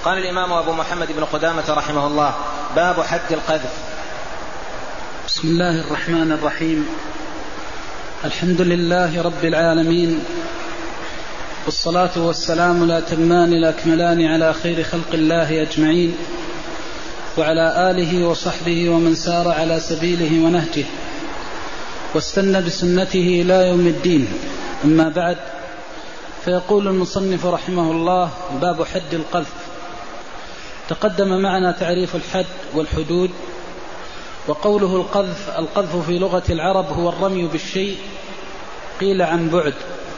قال الإمام أبو محمد بن قدامة رحمه الله: باب حد القذف. بسم الله الرحمن الرحيم. الحمد لله رب العالمين، والصلاة والسلام الأتمان الأكملان على خير خلق الله أجمعين، وعلى آله وصحبه ومن سار على سبيله ونهجه واستنى بسنته إلى يوم الدين. أما بعد، فيقول المصنف رحمه الله: باب حد القذف. تقدم معنا تعريف الحد والحدود. وقوله القذف في لغة العرب هو الرمي بالشيء قيل عن بعد.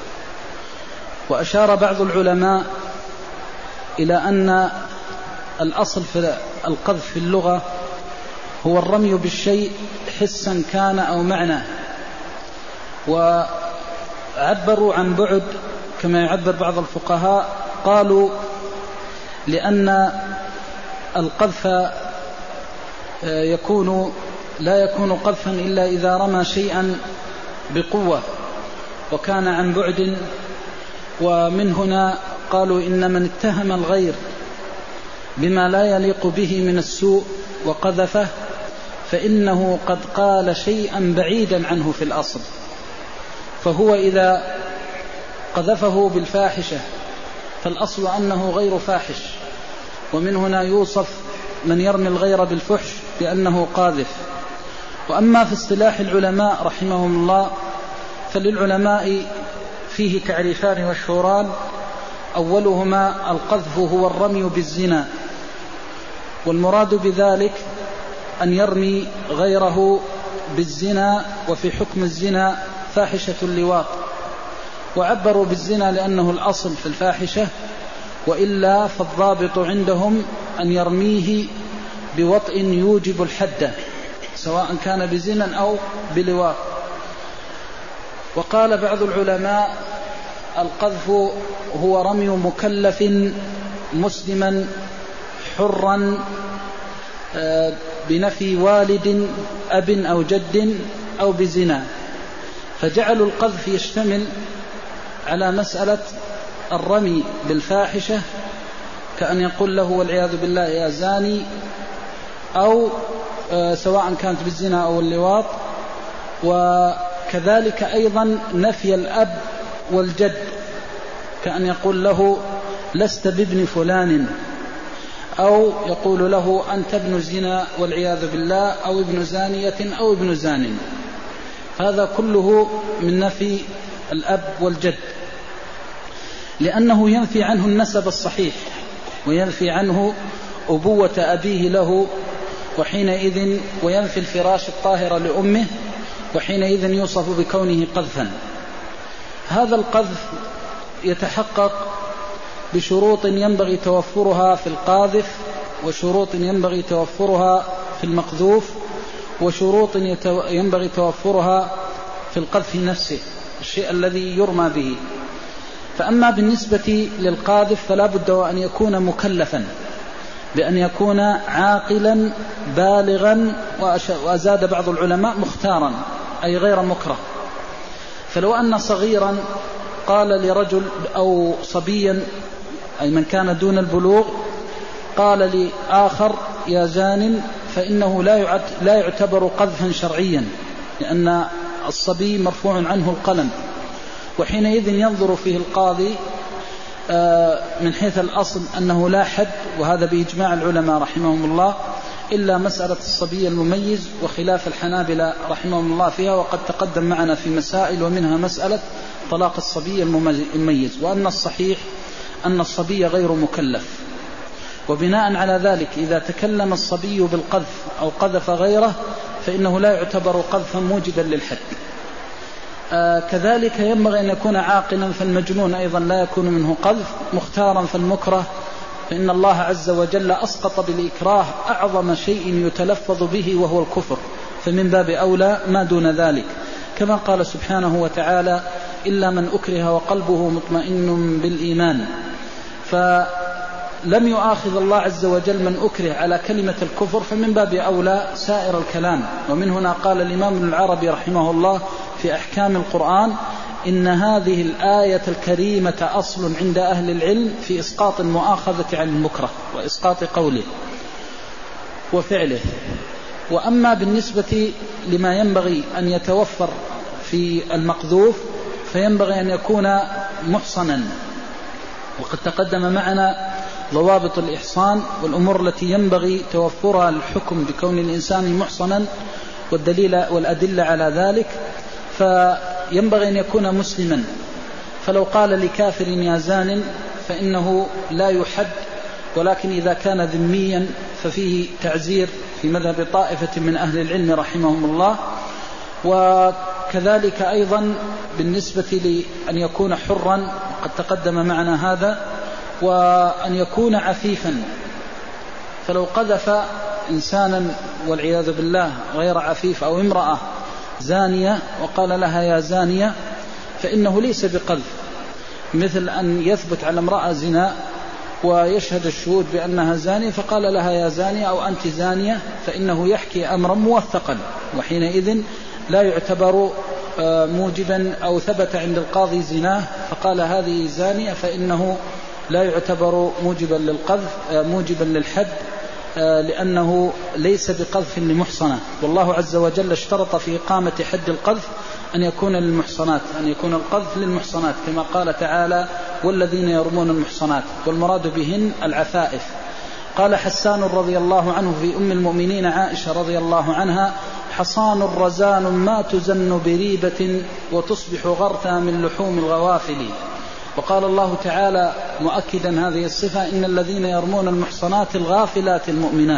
وأشار بعض العلماء إلى أن الأصل في القذف في اللغة هو الرمي بالشيء حسا كان أو معنى، وعبروا عن بعد كما يعبر بعض الفقهاء، قالوا لأن القذف لا يكون قذفا إلا إذا رمى شيئا بقوة وكان عن بعد. ومن هنا قالوا إن من اتهم الغير بما لا يليق به من السوء وقذفه فإنه قد قال شيئا بعيدا عنه في الأصل. فهو إذا قذفه بالفاحشة فالأصل أنه غير فاحش، ومن هنا يوصف من يرمي الغير بالفحش بأنه قاذف. وأما في اصطلاح العلماء رحمهم الله، فللعلماء فيه تعريفان مشهوران. أولهما القذف هو الرمي بالزنا، والمراد بذلك أن يرمي غيره بالزنا، وفي حكم الزنا فاحشة اللواط، وعبروا بالزنا لأنه الأصل في الفاحشة، وإلا فالضابط عندهم أن يرميه بوطء يوجب الحد سواء كان بزنا أو بلواط. وقال بعض العلماء: القذف هو رمي مكلف مسلما حرا بنفي والد أب أو جد أو بزنا، فجعلوا القذف يشتمل على مسألة الرمي بالفاحشة، كأن يقول له والعياذ بالله يا زاني، أو سواء كانت بالزنا أو اللواط. وكذلك أيضا نفي الأب والجد، كأن يقول له لست بابن فلان، أو يقول له أنت ابن زنا والعياذ بالله، أو ابن زانية أو ابن زان. هذا كله من نفي الأب والجد، لأنه ينفي عنه النسب الصحيح وينفي عنه أبوة أبيه له، وحينئذ وينفي الفراش الطاهر لأمه، وحينئذ يوصف بكونه قذفا. هذا القذف يتحقق بشروط ينبغي توفرها في القاذف، وشروط ينبغي توفرها في المقذوف، وشروط ينبغي توفرها في القذف نفسه، الشيء الذي يرمى به. فأما بالنسبة للقاذف فلا بد أن يكون مكلفا، بأن يكون عاقلا بالغا، وأزاد بعض العلماء مختارا أي غير مكره. فلو أن صغيرا قال لرجل أو صبيا أي من كان دون البلوغ قال لآخر يا زان، فإنه لا يعتبر قذفا شرعيا، لأن الصبي مرفوع عنه القلم، وحينئذ ينظر فيه القاضي من حيث الأصل أنه لا حد، وهذا بإجماع العلماء رحمهم الله، إلا مسألة الصبي المميز، وخلاف الحنابلة رحمهم الله فيها، وقد تقدم معنا في مسائل، ومنها مسألة طلاق الصبي المميز، وأن الصحيح أن الصبي غير مكلف. وبناء على ذلك إذا تكلم الصبي بالقذف أو قذف غيره فإنه لا يعتبر قذفا موجدا للحد. كذلك ينبغي أن يكون عاقلا، فالمجنون أيضا لا يكون منه قذف. مختارا فالمكره، فإن الله عز وجل أسقط بالإكراه أعظم شيء يتلفظ به وهو الكفر، فمن باب أولى ما دون ذلك، كما قال سبحانه وتعالى: إلا من أكره وقلبه مطمئن بالإيمان. فلم يؤاخذ الله عز وجل من أكره على كلمة الكفر، فمن باب أولى سائر الكلام. ومن هنا قال الإمام ابن العربي رحمه الله في أحكام القرآن: إن هذه الآية الكريمة أصل عند أهل العلم في إسقاط المؤاخذة عن المكره وإسقاط قوله وفعله. وأما بالنسبة لما ينبغي أن يتوفر في المقذوف فينبغي أن يكون محصنا، وقد تقدم معنا ضوابط الإحصان والأمور التي ينبغي توفرها الحكم بكون الإنسان محصنا والأدلة على ذلك. فينبغي أن يكون مسلما، فلو قال لكافر يا زان فإنه لا يحد، ولكن إذا كان ذميا ففيه تعزير في مذهب طائفة من أهل العلم رحمهم الله. وكذلك أيضا بالنسبة لأن يكون حرا قد تقدم معنا هذا، وأن يكون عفيفا، فلو قذف إنسانا والعياذ بالله غير عفيف أو امرأة زانية وقال لها يا زانية فإنه ليس بقذف، مثل أن يثبت على امرأة زنا ويشهد الشهود بأنها زانية فقال لها يا زانية أو أنت زانية، فإنه يحكي أمرا موثقا، وحينئذ لا يعتبر موجبا، أو ثبت عند القاضي زناه فقال هذه زانية فإنه لا يعتبر موجبا للقذف موجبا للحد، لأنه ليس بقذف لمحصنة. والله عز وجل اشترط في إقامة حد القذف أن يكون للمحصنات، أن يكون القذف للمحصنات، كما قال تعالى والذين يرمون المحصنات، والمراد بهن العفائف. قال حسان رضي الله عنه في أم المؤمنين عائشة رضي الله عنها حصان رزان ما تزن بريبة وتصبح غرثا من لحوم الغوافل. وقال الله تعالى مؤكدا هذه الصفة إن الذين يرمون المحصنات الغافلات المؤمنات.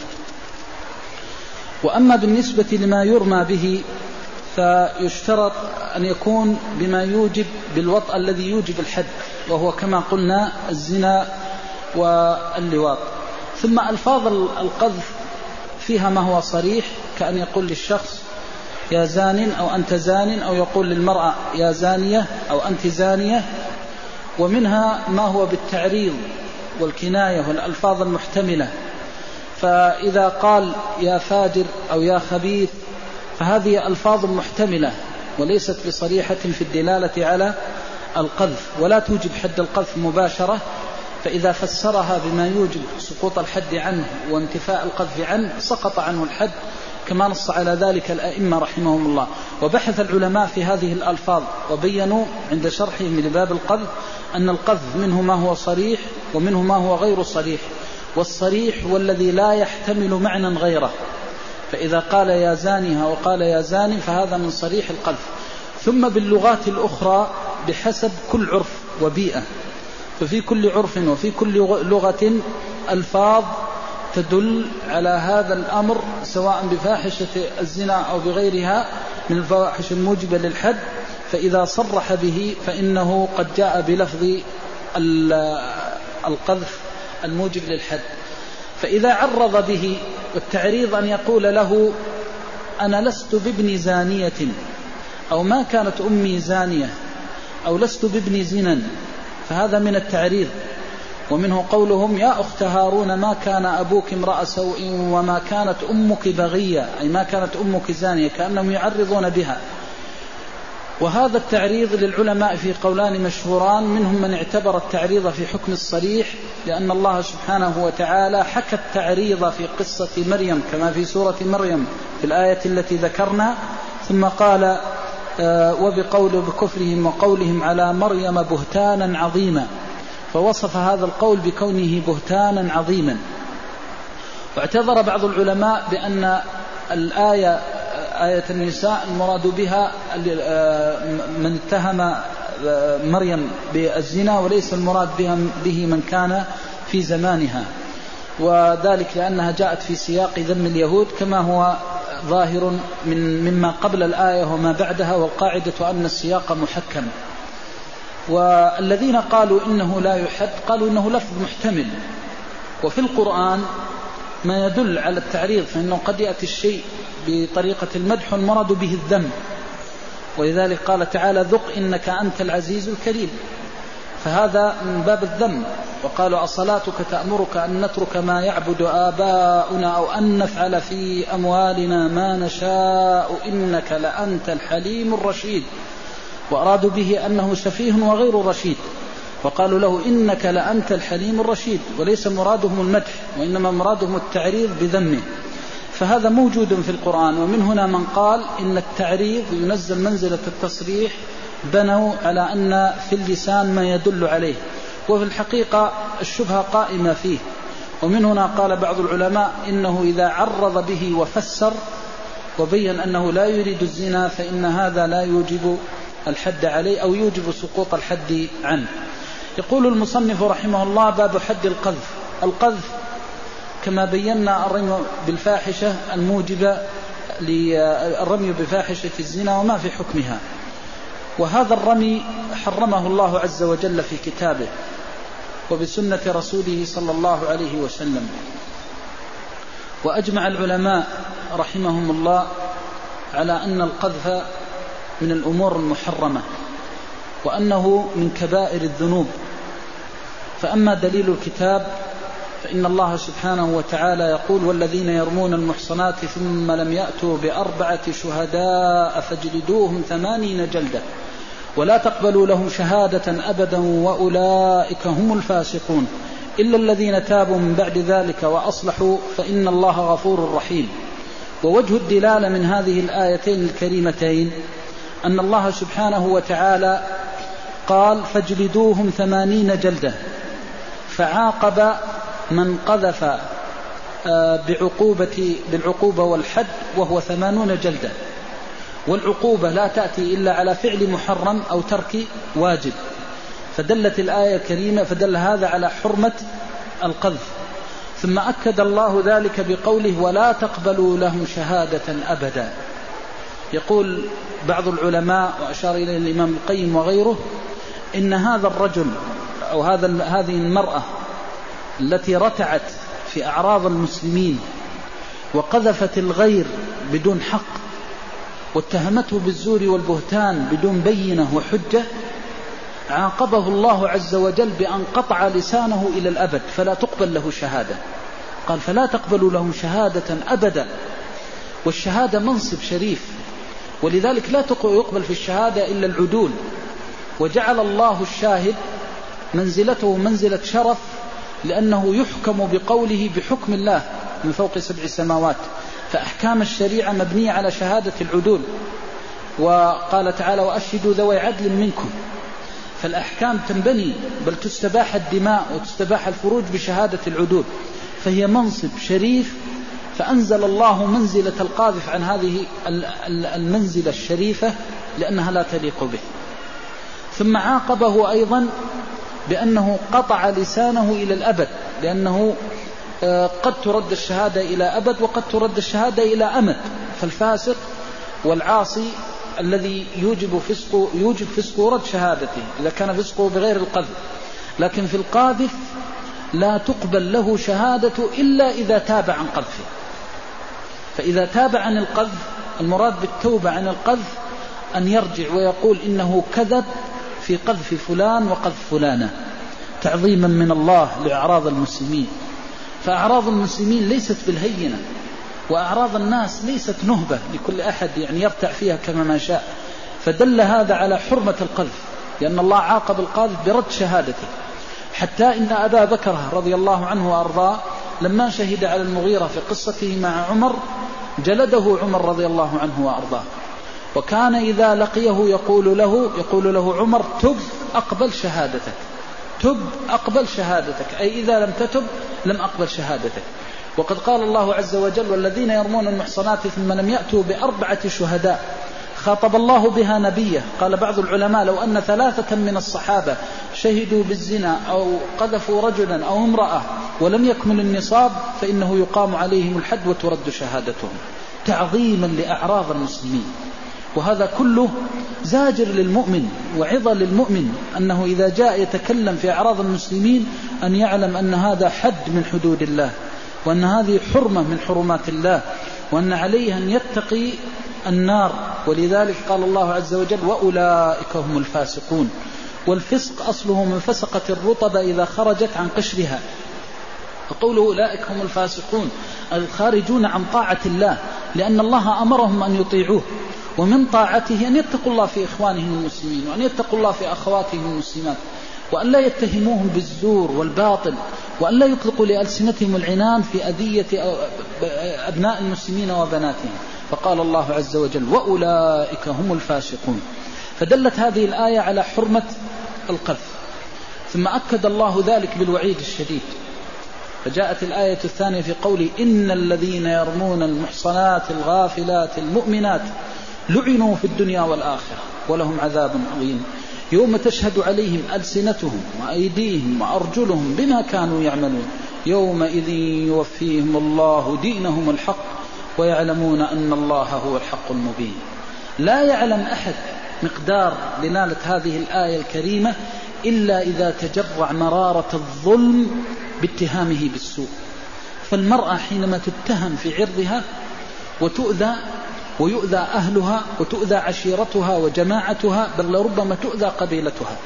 وأما بالنسبة لما يرمى به فيشترط أن يكون بما يوجب بالوطء الذي يوجب الحد، وهو كما قلنا الزنا واللواط. ثم ألفاظ القذف فيها ما هو صريح، كأن يقول للشخص يا زان أو أنت زان، أو يقول للمرأة يا زانية أو أنت زانية. ومنها ما هو بالتعريض والكناية والألفاظ المحتملة، فإذا قال يا فاجر أو يا خبيث فهذه ألفاظ محتملة وليست بصريحة في الدلالة على القذف، ولا توجب حد القذف مباشرة، فإذا فسرها بما يوجب سقوط الحد عنه وانتفاء القذف عنه سقط عنه الحد، كما نص على ذلك الأئمة رحمهم الله. وبحث العلماء في هذه الألفاظ وبينوا عند شرحهم لباب القذف أن القذف منه ما هو صريح ومنه ما هو غير صريح، والصريح والذي لا يحتمل معنى غيره، فإذا قال يا زانها وقال يا زاني فهذا من صريح القذف. ثم باللغات الأخرى بحسب كل عرف وبيئة، ففي كل عرف وفي كل لغة ألفاظ تدل على هذا الأمر، سواء بفاحشة الزنا أو بغيرها من الفواحش الموجبة للحد، فإذا صرح به فإنه قد جاء بلفظ القذف الموجب للحد. فإذا عرض به، والتعريض أن يقول له أنا لست بابن زانية، أو ما كانت أمي زانية، أو لست بابن زنا، فهذا من التعريض. ومنه قولهم يا أخت هارون ما كان أبوك امرأ سوء وما كانت أمك بغية، أي ما كانت أمك زانية، كأنهم يعرضون بها. وهذا التعريض للعلماء في قولان مشهوران، منهم من اعتبر التعريض في حكم الصريح، لأن الله سبحانه وتعالى حكى التعريض في قصة مريم كما في سورة مريم في الآية التي ذكرنا، ثم قال بكفرهم وقولهم على مريم بهتانا عظيما، فوصف هذا القول بكونه بهتانا عظيما. واعتذر بعض العلماء بأن الآية آية النساء المراد بها من اتهم مريم بالزنا، وليس المراد به من كان في زمانها، وذلك لأنها جاءت في سياق ذم اليهود كما هو ظاهر مما قبل الآية وما بعدها، والقاعدة أن السياق محكم. والذين قالوا إنه لا يحد قالوا إنه لفظ محتمل، وفي القرآن ما يدل على التعريض، فإنه قد يأتي الشيء بطريقة المدح والمراد به الذم، ولذلك قال تعالى ذق إنك أنت العزيز الكريم، فهذا من باب الذم. وقالوا أصلاتك تأمرك أن نترك ما يعبد آباؤنا أو أن نفعل في أموالنا ما نشاء إنك لأنت الحليم الرشيد. وأرادوا به أنه سفيه وغير رشيد، وقالوا له إنك لأنت الحليم الرشيد، وليس مرادهم المدح وإنما مرادهم التعريض بذمه. فهذا موجود في القرآن. ومن هنا من قال إن التعريض ينزل منزلة التصريح، بنوا على أن في اللسان ما يدل عليه، وفي الحقيقة الشبهة قائمة فيه. ومن هنا قال بعض العلماء إنه إذا عرض به وفسر وبين أنه لا يريد الزنا فإن هذا لا يوجب الحد عليه أو يوجب سقوط الحد عنه. يقول المصنف رحمه الله: باب حد القذف. القذف كما بينا الرمي بالفاحشة الموجبة للرمي بفاحشة الزنا وما في حكمها، وهذا الرمي حرمه الله عز وجل في كتابه وبسنة رسوله صلى الله عليه وسلم. وأجمع العلماء رحمهم الله على أن القذف من الأمور المحرمة وأنه من كبائر الذنوب. فأما دليل الكتاب فإن الله سبحانه وتعالى يقول: والذين يرمون المحصنات ثم لم يأتوا ب4 شهداء فاجلدوهم 80 جلدة ولا تقبلوا لهم شهادة أبدا وأولئك هم الفاسقون إلا الذين تابوا من بعد ذلك وأصلحوا فإن الله غفور رحيم. ووجه الدلالة من هذه الآيتين الكريمتين أن الله سبحانه وتعالى قال: فاجلدوهم 80 جلدة، فعاقب من قذف بالعقوبة والحد وهو 80 جلدة. والعقوبة لا تأتي إلا على فعل محرم أو ترك واجب، فدلت الآية الكريمة فدل هذا على حرمة القذف. ثم أكد الله ذلك بقوله: ولا تقبلوا لهم شهادة أبدا. يقول بعض العلماء وأشار إليه الإمام القيم وغيره إن هذا الرجل أو هذه المرأة التي رتعت في أعراض المسلمين وقذفت الغير بدون حق واتهمته بالزور والبهتان بدون بينة وحجة، عاقبه الله عز وجل بأن قطع لسانه إلى الأبد فلا تقبل له شهادة. قال: فلا تقبلوا لهم شهادة أبدا. والشهادة منصب شريف، ولذلك لا يقبل في الشهادة إلا العدول، وجعل الله الشاهد منزلته منزلة شرف لأنه يحكم بقوله بحكم الله من فوق 7 سماوات، فأحكام الشريعة مبنية على شهادة العدول. وقال تعالى: وأشهدوا ذوي عدل منكم. فالأحكام تنبني بل تستباح الدماء وتستباح الفروج بشهادة العدول، فهي منصب شريف. فأنزل الله منزلة القاذف عن هذه المنزلة الشريفة لأنها لا تليق به. ثم عاقبه أيضا بأنه قطع لسانه إلى الأبد، لأنه قد ترد الشهادة إلى أبد وقد ترد الشهادة إلى أمد. فالفاسق والعاصي الذي يوجب فسقه رد شهادته إذا كان فسقه بغير القذف، لكن في القاذف لا تقبل له شهادة إلا إذا تاب عن قذفه. فإذا تاب عن القذف، المراد بالتوبة عن القذف أن يرجع ويقول إنه كذب في قذف فلان وقذف فلانة تعظيما من الله لأعراض المسلمين. فأعراض المسلمين ليست بالهينة، وأعراض الناس ليست نهبة لكل أحد يرتع فيها كما ما شاء. فدل هذا على حرمة القذف، لأن الله عاقب القاذف برد شهادته. حتى إن أبا بكر رضي الله عنه وأرضاه لما شهد على المغيرة في قصته مع عمر جلده عمر رضي الله عنه وأرضاه، وكان إذا لقيه يقول له عمر: تب أقبل شهادتك، تب أقبل شهادتك، أي إذا لم تتب لم أقبل شهادتك. وقد قال الله عز وجل: والذين يرمون المحصنات ثم لم يأتوا ب4 شهداء. خاطب الله بها نبيه. قال بعض العلماء: لو أن 3 من الصحابة شهدوا بالزنا أو قذفوا رجلا أو امرأة ولم يكمل النصاب فإنه يقام عليهم الحد وترد شهادتهم تعظيما لأعراض المسلمين. وهذا كله زاجر للمؤمن وعظة للمؤمن، أنه إذا جاء يتكلم في أعراض المسلمين أن يعلم أن هذا حد من حدود الله، وأن هذه حرمة من حرمات الله، وأن عليه أن يتقي النار. ولذلك قال الله عز وجل: وأولئك هم الفاسقون. والفسق أصله من فسقة الرطب إذا خرجت عن قشرها، فقوله أولئك هم الفاسقون الخارجون عن طاعة الله، لأن الله أمرهم أن يطيعوه. ومن طاعته أن يتقوا الله في إخوانهم المسلمين، وأن يتقوا الله في أخواتهم المسلمات، وأن لا يتهموهم بالزور والباطل، وأن لا يطلقوا لألسنتهم العنان في أذية أبناء المسلمين وبناتهم. فقال الله عز وجل: وأولئك هم الفاسقون. فدلت هذه الآية على حرمة القذف، ثم أكد الله ذلك بالوعيد الشديد. فجاءت الآية الثانية في قوله: إن الذين يرمون المحصنات الغافلات المؤمنات لعنوا في الدنيا والآخرة ولهم عذاب عظيم يوم تشهد عليهم ألسنتهم وأيديهم وأرجلهم بما كانوا يعملون يومئذ يوفيهم الله دينهم الحق ويعلمون أن الله هو الحق المبين. لا يعلم أحد مقدار دلالة هذه الآية الكريمة إلا إذا تجرع مرارة الظلم باتهامه بالسوء. فالمرأة حينما تتهم في عرضها وتؤذى ويؤذى أهلها وتؤذى عشيرتها وجماعتها، بل لربما تؤذى قبيلتها،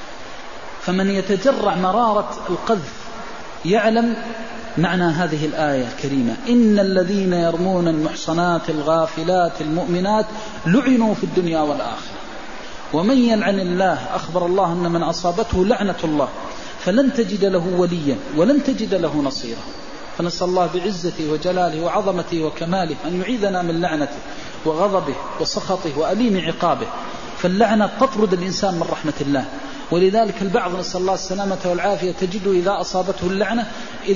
فمن يتجرع مرارة القذف يعلم معنى هذه الآية الكريمة: إن الذين يرمون المحصنات الغافلات المؤمنات لعنوا في الدنيا والآخرة. ومن يلعن الله أخبر الله أن من أصابته لعنة الله فلن تجد له وليا ولن تجد له نصيرا. فنسأل الله بعزته وجلاله وعظمته وكماله أن يعيذنا من لعنته وغضبه وسخطه وأليم عقابه، فاللعنة تطرد الإنسان من رحمة الله. ولذلك البعض نسأل الله السلامة والعافية تجده إذا أصابته اللعنة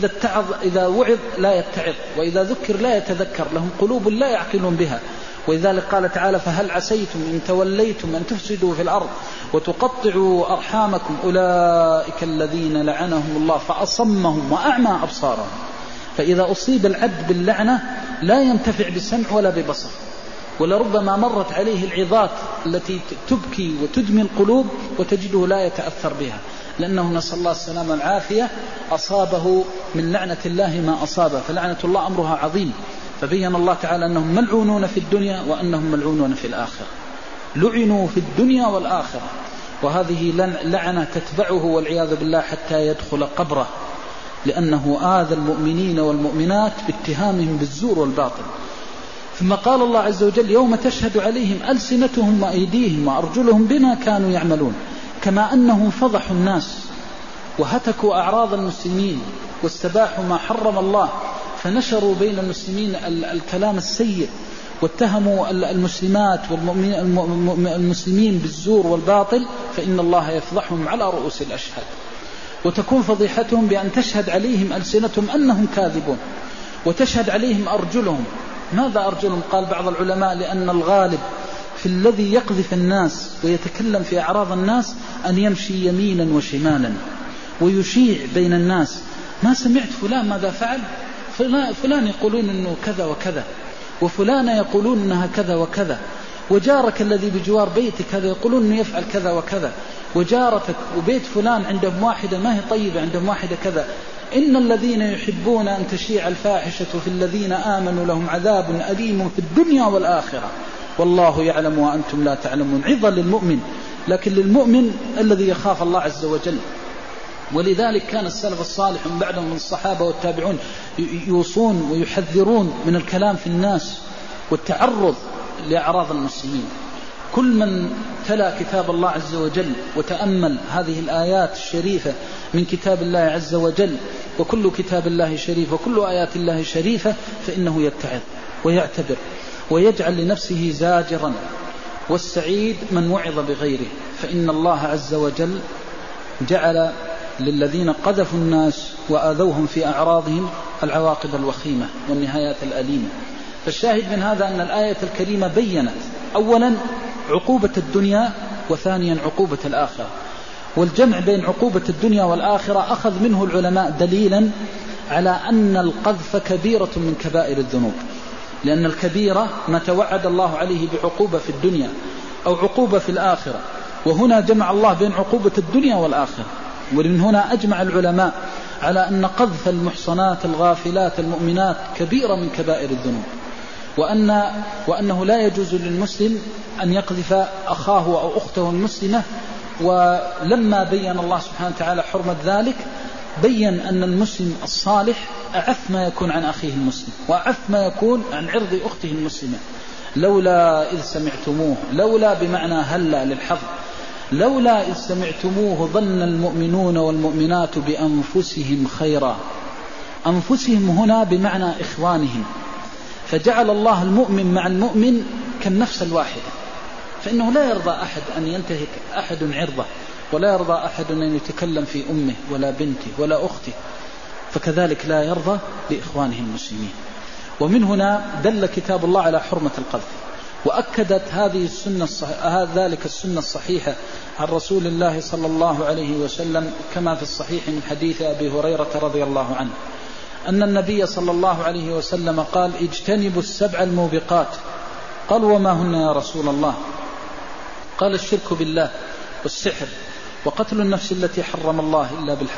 إذا وعظ لا يتعظ، وإذا ذكر لا يتذكر، لهم قلوب لا يعقلون بها. ولذلك قال تعالى: فهل عسيتم إن توليتم أن تفسدوا في الأرض وتقطعوا أرحامكم أولئك الذين لعنهم الله فأصمهم وأعمى أبصارهم. فإذا أصيب العبد باللعنة لا ينتفع بسمع ولا ببصر، ولربما مرت عليه العظات التي تبكي وتدمي القلوب وتجده لا يتأثر بها، لأنه نسأل الله السلامة والعافية أصابه من لعنة الله ما أصابه. فلعنة الله أمرها عظيم. فبين الله تعالى أنهم ملعونون في الدنيا وأنهم ملعونون في الآخرة. لعنوا في الدنيا والآخرة، وهذه لعنة تتبعه والعياذ بالله حتى يدخل قبره، لأنه آذى المؤمنين والمؤمنات باتهامهم بالزور والباطل. ثم قال الله عز وجل: يوم تشهد عليهم ألسنتهم وأيديهم وأرجلهم بما كانوا يعملون. كما أنهم فضحوا الناس وهتكوا أعراض المسلمين واستباحوا ما حرم الله، فنشروا بين المسلمين الكلام السيء واتهموا المسلمات والمسلمين بالزور والباطل، فإن الله يفضحهم على رؤوس الأشهاد. وتكون فضيحتهم بأن تشهد عليهم ألسنتهم أنهم كاذبون، وتشهد عليهم أرجلهم. ماذا أرجلهم؟ قال بعض العلماء: لأن الغالب في الذي يقذف الناس ويتكلم في أعراض الناس أن يمشي يمينا وشمالا ويشيع بين الناس: ما سمعت فلان ماذا فعل؟ فلان يقولون أنه كذا وكذا، وفلان يقولون أنها كذا وكذا، وجارك الذي بجوار بيتك هذا يقولون أنه يفعل كذا وكذا، وجارتك وبيت فلان عندهم واحدة ما هي طيبة، عندهم واحدة كذا. إن الذين يحبون أن تشيع الفاحشة في الذين آمنوا لهم عذاب أليم في الدنيا والآخرة والله يعلم وأنتم لا تعلمون. عظة للمؤمن، لكن للمؤمن الذي يخاف الله عز وجل. ولذلك كان السلف الصالح من بعدهم من الصحابة والتابعون يوصون ويحذرون من الكلام في الناس والتعرض لأعراض المسلمين. كل من تلا كتاب الله عز وجل وتأمل هذه الآيات الشريفة من كتاب الله عز وجل، وكل كتاب الله شريف وكل آيات الله شريفة، فإنه يتعظ ويعتبر ويجعل لنفسه زاجرا. والسعيد من وعظ بغيره، فإن الله عز وجل جعل للذين قذفوا الناس وآذوهم في أعراضهم العواقب الوخيمة والنهايات الأليمة. فالشاهد من هذا أن الآية الكريمة بيّنت أولا عقوبة الدنيا، وثانيا عقوبة الآخرة. والجمع بين عقوبة الدنيا والآخرة أخذ منه العلماء دليلا على أن القذف كبيرة من كبائر الذنوب، لأن الكبيرة ما توعد الله عليه بعقوبة في الدنيا أو عقوبة في الآخرة، وهنا جمع الله بين عقوبة الدنيا والآخرة. ومن هنا أجمع العلماء على أن قذف المحصنات الغافلات المؤمنات كبيرة من كبائر الذنوب، وأنه لا يجوز للمسلم أن يقذف أخاه أو أخته المسلمة. ولما بين الله سبحانه وتعالى حرمة ذلك، بين أن المسلم الصالح أعف ما يكون عن أخيه المسلم، وأعف ما يكون عن عرض أخته المسلمة. لولا إذ سمعتموه، لولا بمعنى هلا للحظ، لولا إذ سمعتموه ظن المؤمنون والمؤمنات بأنفسهم خيرا. أنفسهم هنا بمعنى إخوانهم، فجعل الله المؤمن مع المؤمن كالنفس الواحدة، فإنه لا يرضى أحد أن ينتهك أحد عرضه، ولا يرضى أحد أن يتكلم في أمه ولا بنته ولا أخته، فكذلك لا يرضى بإخوانه المسلمين. ومن هنا دل كتاب الله على حرمة القذف، وأكدت ذلك السنة الصحيحة عن رسول الله صلى الله عليه وسلم كما في الصحيح من حديث أبي هريرة رضي الله عنه أن النبي صلى الله عليه وسلم قال: اجتنبوا السبع الموبقات. قال: وما هن يا رسول الله؟ قال: الشرك بالله، والسحر، وقتل النفس التي حرم الله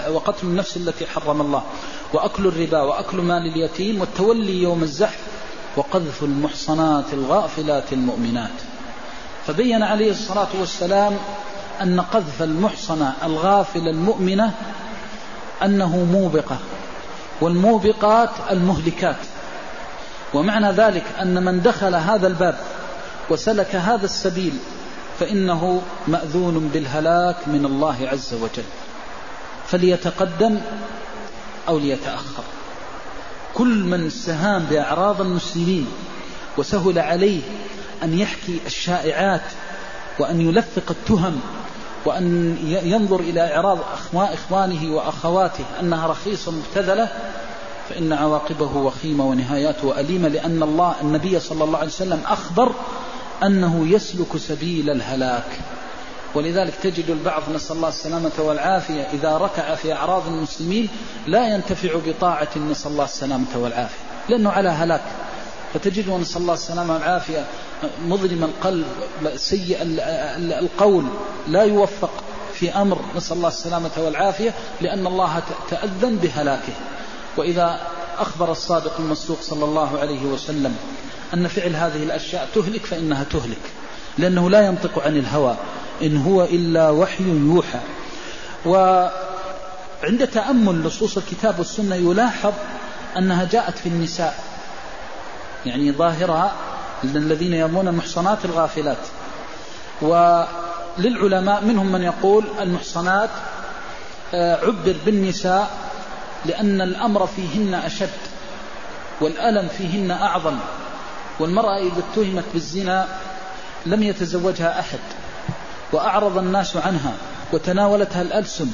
وأكل الربا، وأكل مال اليتيم، والتولي يوم الزحف، وقذف المحصنات الغافلات المؤمنات. فبين عليه الصلاة والسلام أن قذف المحصنة الغافلة المؤمنة أنه موبقة، والموبقات المهلكات. ومعنى ذلك أن من دخل هذا الباب وسلك هذا السبيل فإنه مأذون بالهلاك من الله عز وجل، فليتقدم أو ليتأخر. كل من استهان بأعراض المسلمين وسهل عليه أن يحكي الشائعات وأن يلفق التهم وأن ينظر إلى إعراض إخوانه وأخواته أنها رخيصة مبتذلة، فإن عواقبه وخيمة ونهاياته أليمة، لأن النبي صلى الله عليه وسلم أخبر أنه يسلك سبيل الهلاك. ولذلك تجد البعض، نسأل الله السلامة والعافية، إذا ركع في أعراض المسلمين لا ينتفع بطاعة، نسأل الله السلامة والعافية، لأنه على هلاك. فتجده نسأل الله السلامة والعافية مظلم القلب، سيء القول، لا يوفق في أمر، نسأل الله السلامة والعافية، لأن الله تأذن بهلاكه. وإذا أخبر الصادق المصدوق صلى الله عليه وسلم أن فعل هذه الأشياء تهلك فإنها تهلك، لأنه لا ينطق عن الهوى، إن هو إلا وحي يوحى. وعند تأمل نصوص الكتاب والسنة يلاحظ أنها جاءت في النساء، يعني ظاهرها الذين يرمون المحصنات الغافلات. وللعلماء منهم من يقول المحصنات عبر بالنساء لأن الأمر فيهن أشد والألم فيهن أعظم، والمرأة إذا اتهمت بالزنا لم يتزوجها أحد وأعرض الناس عنها وتناولتها الألسن،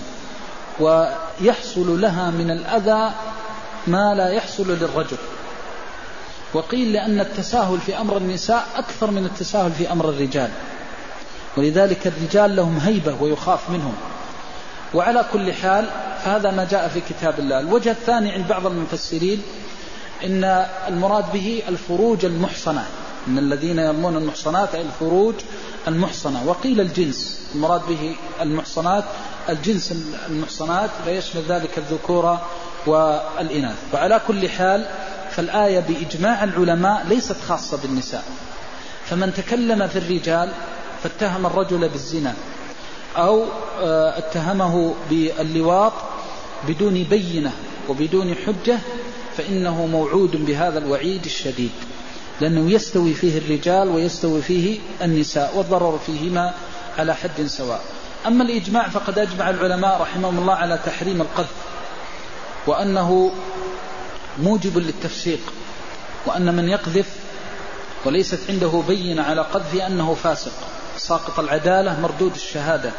ويحصل لها من الأذى ما لا يحصل للرجل. وقيل لأن التساهل في أمر النساء أكثر من التساهل في أمر الرجال، ولذلك الرجال لهم هيبة ويخاف منهم. وعلى كل حال فهذا ما جاء في كتاب الله. الوجه الثاني عند بعض المفسرين إن المراد به الفروج المحصنة، إن الذين يرمون المحصنات أي الفروج المحصنة. وقيل الجنس، المراد به المحصنات الجنس المحصنات، لا يشمل ذلك الذكور والإناث. وعلى كل حال فالآية بإجماع العلماء ليست خاصة بالنساء، فمن تكلم في الرجال فاتهم الرجل بالزنا أو اتهمه باللواط بدون بينة وبدون حجة فإنه موعود بهذا الوعيد الشديد، لأنه يستوي فيه الرجال ويستوي فيه النساء، والضرر فيهما على حد سواء. أما الإجماع فقد أجمع العلماء رحمهم الله على تحريم القذف، وأنه موجب للتفسيق، وأن من يقذف وليست عنده بينة على قذفه أنه فاسق ساقط العدالة مردود الشهادة.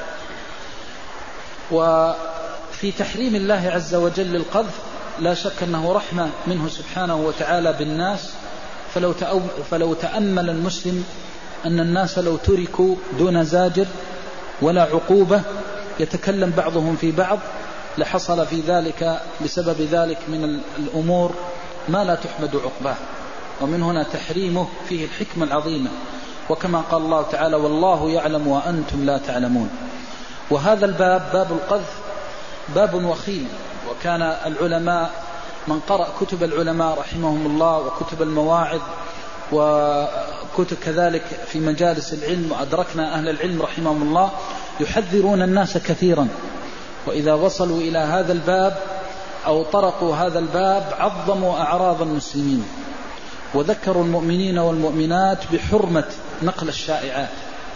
وفي تحريم الله عز وجل للقذف لا شك أنه رحمة منه سبحانه وتعالى بالناس. فلو تأمل المسلم أن الناس لو تركوا دون زاجر ولا عقوبة يتكلم بعضهم في بعض لحصل في ذلك بسبب ذلك من الأمور ما لا تحمد عقباه. ومن هنا تحريمه فيه الحكمة العظيمة، وكما قال الله تعالى: والله يعلم وأنتم لا تعلمون. وهذا الباب باب القذف باب وخيم، وكان العلماء من قرأ كتب العلماء رحمهم الله وكتب المواعظ وكتب كذلك في مجالس العلم، وأدركنا أهل العلم رحمهم الله يحذرون الناس كثيرا، وإذا وصلوا إلى هذا الباب أو طرقوا هذا الباب عظموا أعراض المسلمين وذكروا المؤمنين والمؤمنات بحرمة نقل الشائعات.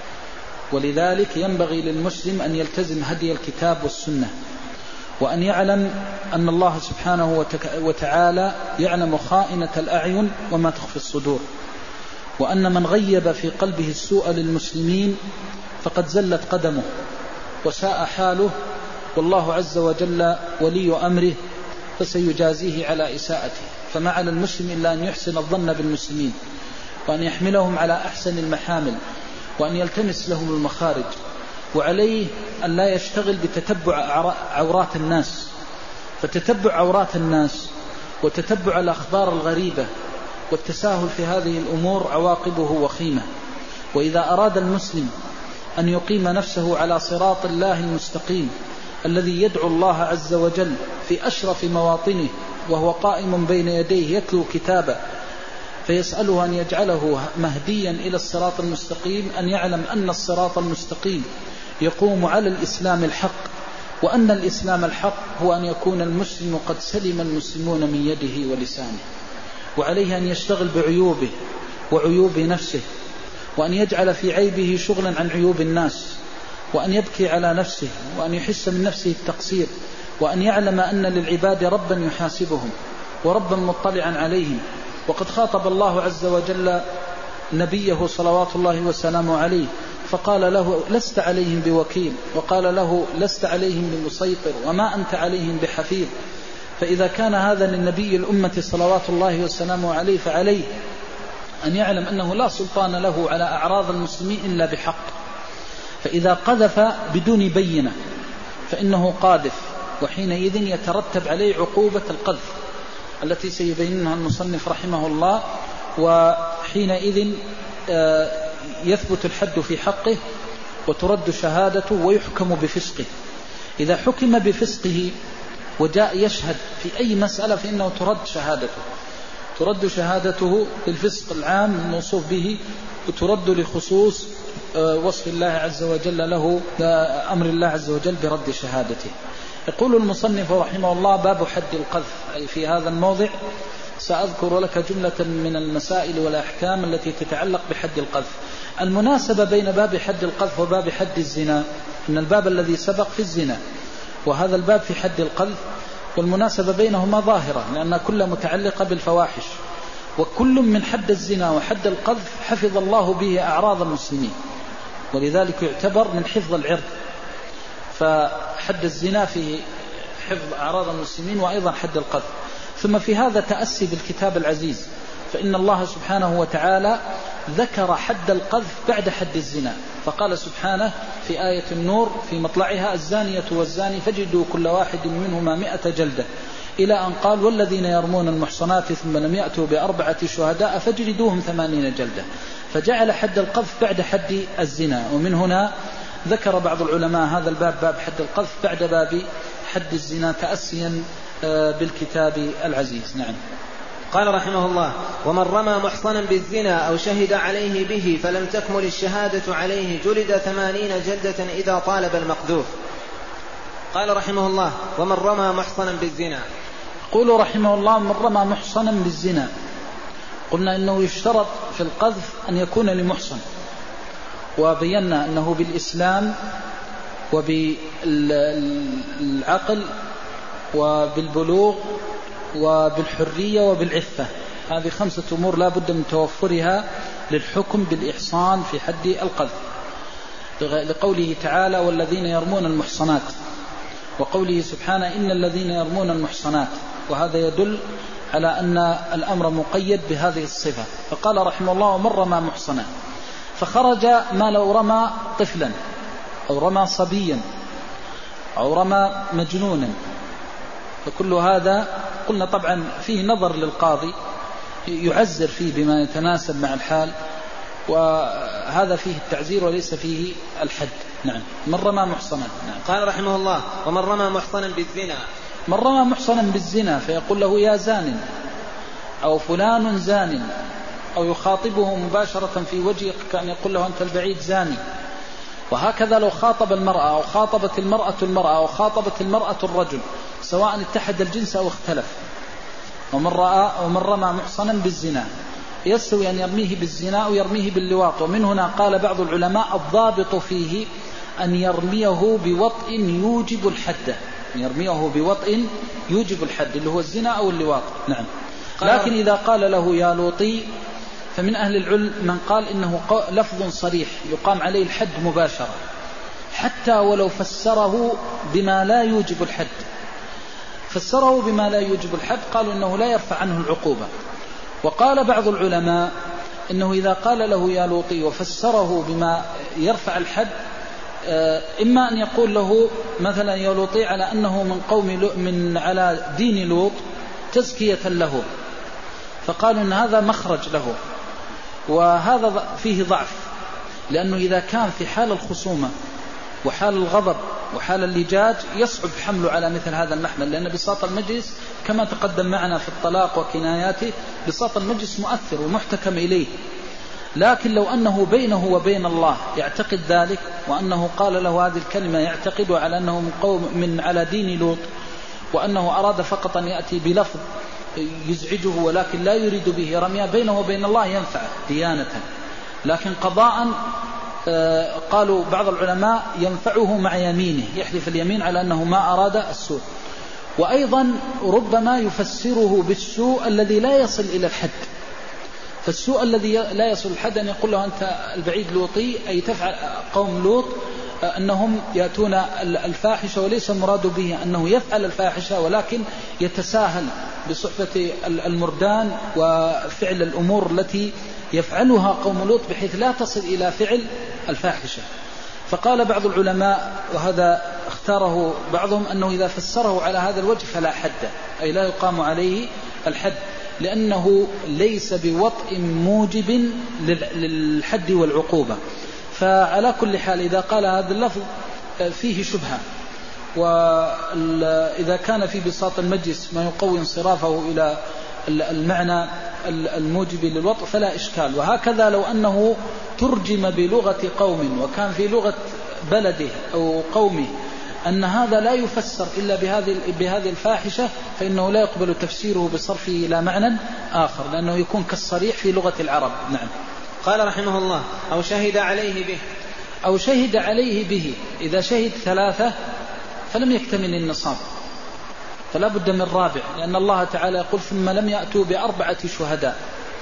ولذلك ينبغي للمسلم أن يلتزم هدي الكتاب والسنة، وأن يعلم أن الله سبحانه وتعالى يعلم خائنة الأعين وما تخفي الصدور، وأن من غيب في قلبه السوء للمسلمين فقد زلت قدمه وساء حاله، والله عز وجل ولي أمره فسيجازيه على إساءته. فما على المسلم إلا أن يحسن الظن بالمسلمين، وأن يحملهم على أحسن المحامل، وأن يلتمس لهم المخارج، وعليه أن لا يشتغل بتتبع عورات الناس، فتتبع عورات الناس وتتبع الأخبار الغريبة والتساهل في هذه الأمور عواقبه وخيمة. وإذا أراد المسلم أن يقيم نفسه على صراط الله المستقيم الذي يدعو الله عز وجل في أشرف مواطنه وهو قائم بين يديه يتلو كتابه فيسأله أن يجعله مهديا إلى الصراط المستقيم، أن يعلم أن الصراط المستقيم يقوم على الإسلام الحق، وأن الإسلام الحق هو أن يكون المسلم قد سلم المسلمون من يده ولسانه. وعليه أن يشتغل بعيوبه وعيوب نفسه، وأن يجعل في عيبه شغلا عن عيوب الناس، وأن يبكي على نفسه، وأن يحس من نفسه التقصير، وأن يعلم أن للعباد ربا يحاسبهم وربا مطلعا عليهم. وقد خاطب الله عز وجل نبيه صلوات الله وسلامه عليه فقال له لست عليهم بوكيل، وقال له لست عليهم بمسيطر وما أنت عليهم بحفيظ. فإذا كان هذا للنبي الأمة صلوات الله وسلامه عليه فعليه أن يعلم أنه لا سلطان له على أعراض المسلمين إلا بحق. فإذا قذف بدون بينة فإنه قاذف، وحينئذ يترتب عليه عقوبة القذف التي سيبينها المصنف رحمه الله. وحينئذ يثبت الحد في حقه وترد شهادته ويحكم بفسقه. إذا حكم بفسقه وجاء يشهد في أي مسألة فإنه ترد شهادته للفسق العام الموصوف به، وترد لخصوص وصف الله عز وجل له، أمر الله عز وجل برد شهادته. يقول المصنف رحمه الله باب حد القذف. أي في هذا الموضع سأذكر لك جملة من المسائل والأحكام التي تتعلق بحد القذف. المناسبة بين باب حد القذف وباب حد الزنا أن الباب الذي سبق في الزنا وهذا الباب في حد القذف، والمناسبة بينهما ظاهرة لأن كل متعلقة بالفواحش، وكل من حد الزنا وحد القذف حفظ الله به أعراض المسلمين، ولذلك يعتبر من حفظ العرض. فحد الزنا فيه حفظ أعراض المسلمين وأيضا حد القذف. ثم في هذا تأسي بالكتاب العزيز، فإن الله سبحانه وتعالى ذكر حد القذف بعد حد الزنا، فقال سبحانه في آية النور في مطلعها الزانية والزاني فجلدوا كل واحد منهما 100 جلدة، إلى أن قال والذين يرمون المحصنات ثم لم يأتوا ب4 شهداء فجلدوهم 80 جلدة، فجعل حد القذف بعد حد الزنا. ومن هنا ذكر بعض العلماء هذا الباب باب حد القذف بعد باب حد الزنا تأسيا بالكتاب العزيز. نعم. قال رحمه الله ومن رمى محصنا بالزنا أو شهد عليه به فلم تكمل الشهادة عليه جلد 80 جلدة إذا طالب المقذوف. قال رحمه الله ومن رمى محصنا بالزنا. قول رحمه الله من رمى محصنا بالزنا، قلنا إنه يشترط في القذف أن يكون لمحصن، وبينا أنه بالإسلام وبالعقل وبالبلوغ وبالحرية وبالعفة، هذه 5 أمور لا بد من توفرها للحكم بالإحصان في حد القذف، لقوله تعالى والذين يرمون المحصنات، وقوله سبحانه إن الذين يرمون المحصنات، وهذا يدل على أن الأمر مقيد بهذه الصفة. فقال رحمه الله ومن رمى محصنا، فخرج ما لو رمى طفلا أو رمى صبيا أو رمى مجنونا، فكل هذا قلنا طبعا فيه نظر للقاضي يعزر فيه بما يتناسب مع الحال، وهذا فيه التعزير وليس فيه الحد. نعم. من رمى محصنا. نعم. قال رحمه الله ومن رمى محصنا بالزنا. من رمى محصنا بالزنا فيقول له يا زان أو فلان زان، أو يخاطبه مباشرة في وجهه كأن يقول له أنت البعيد زاني. وهكذا لو خاطب المرأة أو خاطبت المرأة أو خاطبت المرأة الرجل سواء اتحد الجنس أو اختلف. ومن رمى محصنا بالزنا، يستوي أن يرميه بالزنا أو يرميه باللواط. ومن هنا قال بعض العلماء الضابط فيه أن يرميه بوطء يوجب الحد، يرميه بوطء يوجب الحد اللي هو الزنا أو اللواط. نعم. لكن إذا قال له يا لوطي فمن أهل العلم من قال إنه لفظ صريح يقام عليه الحد مباشرة، حتى ولو فسره بما لا يوجب الحد. فسره بما لا يوجب الحد قالوا إنه لا يرفع عنه العقوبة. وقال بعض العلماء إنه إذا قال له يا لوطي وفسره بما يرفع الحد، إما أن يقول له مثلا يا لوطي على أنه من قوم من على دين لوط تزكية له، فقالوا أن هذا مخرج له، وهذا فيه ضعف، لأنه إذا كان في حال الخصومة وحال الغضب وحال اللجاج يصعب حمله على مثل هذا المحمل، لأن بساط المجلس كما تقدم معنا في الطلاق وكناياته بساط المجلس مؤثر ومحتكم إليه. لكن لو أنه بينه وبين الله يعتقد ذلك، وأنه قال له هذه الكلمة يعتقد على أنه من قوم من على دين لوط، وأنه أراد فقط أن يأتي بلفظ يزعجه ولكن لا يريد به رميا، بينه وبين الله ينفع ديانة. لكن قضاء قالوا بعض العلماء ينفعه مع يمينه، يحلف اليمين على أنه ما أراد السوء. وأيضا ربما يفسره بالسوء الذي لا يصل إلى الحد. فالسوء الذي لا يصل الحد أن يقول له أنت البعيد لوطي، أي تفعل قوم لوط أنهم يأتون الفاحشة، وليس المراد به أنه يفعل الفاحشة، ولكن يتساهل بصحبة المردان وفعل الأمور التي يفعلها قوم لوط بحيث لا تصل إلى فعل الفاحشة. فقال بعض العلماء، وهذا اختاره بعضهم، أنه إذا فسره على هذا الوجه فلا حد، أي لا يقام عليه الحد، لأنه ليس بوطء موجب للحد والعقوبة. فعلى كل حال إذا قال هذا اللفظ فيه شبهة، وإذا كان في بساط المجلس ما يقوي انصرافه إلى المعنى الموجب للوطء فلا إشكال. وهكذا لو أنه ترجم بلغة قوم وكان في لغة بلده أو قومه أن هذا لا يفسر إلا بهذه الفاحشة، فإنه لا يقبل تفسيره بصرفه إلى معنى آخر، لأنه يكون كالصريح في لغة العرب. نعم. قال رحمه الله أو شهد عليه به، أو شهد عليه به. إذا شهد 3 فلم يكتمل النصاب، فلا بد من رابع، لأن الله تعالى يقول ثم لم يأتوا ب4 شهداء.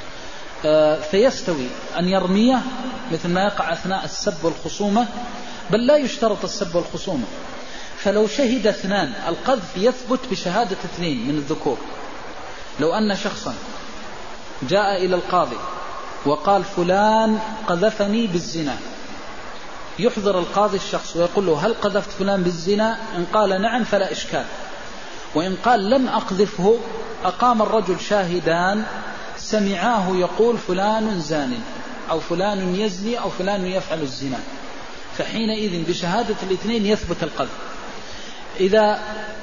فيستوي أن يرميه مثل ما يقع أثناء السب والخصومة، بل لا يشترط السب والخصومة. فلو شهد 2 القذف يثبت بشهادة 2 من الذكور. لو أن شخصا جاء إلى القاضي وقال فلان قذفني بالزنا، يحضر القاضي الشخص ويقول له هل قذفت فلان بالزنا؟ إن قال نعم فلا إشكال، وإن قال لم أقذفه أقام الرجل شاهدان سمعاه يقول فلان زان أو فلان يزني أو فلان يفعل الزنا، فحينئذ بشهادة 2 يثبت القذف. إذا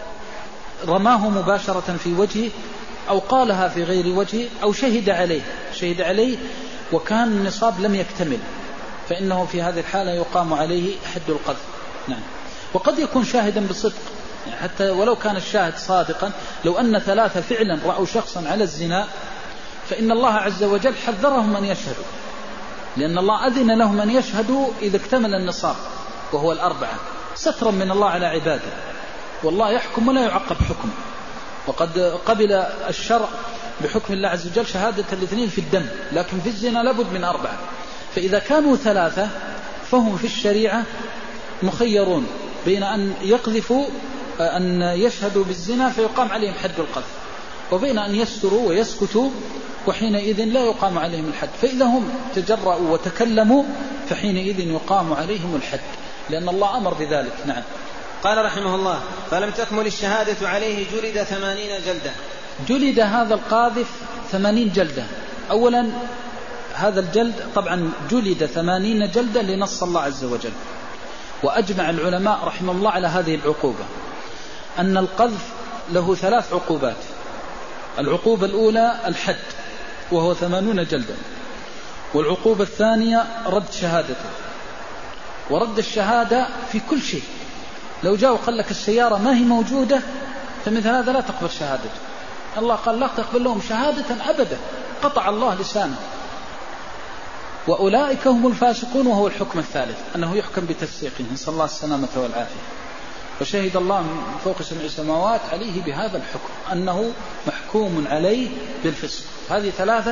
رماه مباشرة في وجهه أو قالها في غير وجهه أو شهد عليه وكان النصاب لم يكتمل، فإنه في هذه الحالة يقام عليه حد القذف. نعم. وقد يكون شاهدا بصدق، يعني حتى ولو كان الشاهد صادقا، لو أن 3 فعلا رأوا شخصا على الزنا فإن الله عز وجل حذرهم أن يشهدوا، لأن الله أذن لهم أن يشهدوا إذا اكتمل النصاب وهو 4 سترا من الله على عباده، والله يحكم ولا يعقب حكم. وقد قبل الشرع بحكم الله عز وجل شهادة 2 في الدم، لكن في الزنا لابد من 4. فإذا كانوا 3 فهم في الشريعة مخيرون بين أن يقذفوا أن يشهدوا بالزنا فيقام عليهم حد القذف، وبين أن يستروا ويسكتوا وحينئذ لا يقام عليهم الحد. فإذا هم تجرؤوا وتكلموا فحينئذ يقام عليهم الحد، لأن الله أمر بذلك. نعم. قال رحمه الله فلم تكمل الشهادة عليه جلد 80 جلدة. جلد هذا القاذف 80 جلدة. أولا هذا الجلد طبعا جلد 80 جلدة لنص الله عز وجل، وأجمع العلماء رحمه الله على هذه العقوبة، أن القذف له 3 عقوبات. العقوبة الأولى الحد وهو 80 جلدة، والعقوبة الثانية رد شهادته، ورد الشهادة في كل شيء. لو جاء وقال لك السيارة ما هي موجودة فمثل هذا لا تقبل شهادته. الله قال لا تقبل لهم شهادة أبدا قطع الله لسانه. وأولئك هم الفاسقون. وهو الحكم الثالث أنه يحكم بتفسيقه، نسأل الله السلامة والعافية. وشهد الله من فوق 7 سماوات عليه بهذا الحكم أنه محكوم عليه بالفسق. هذه 3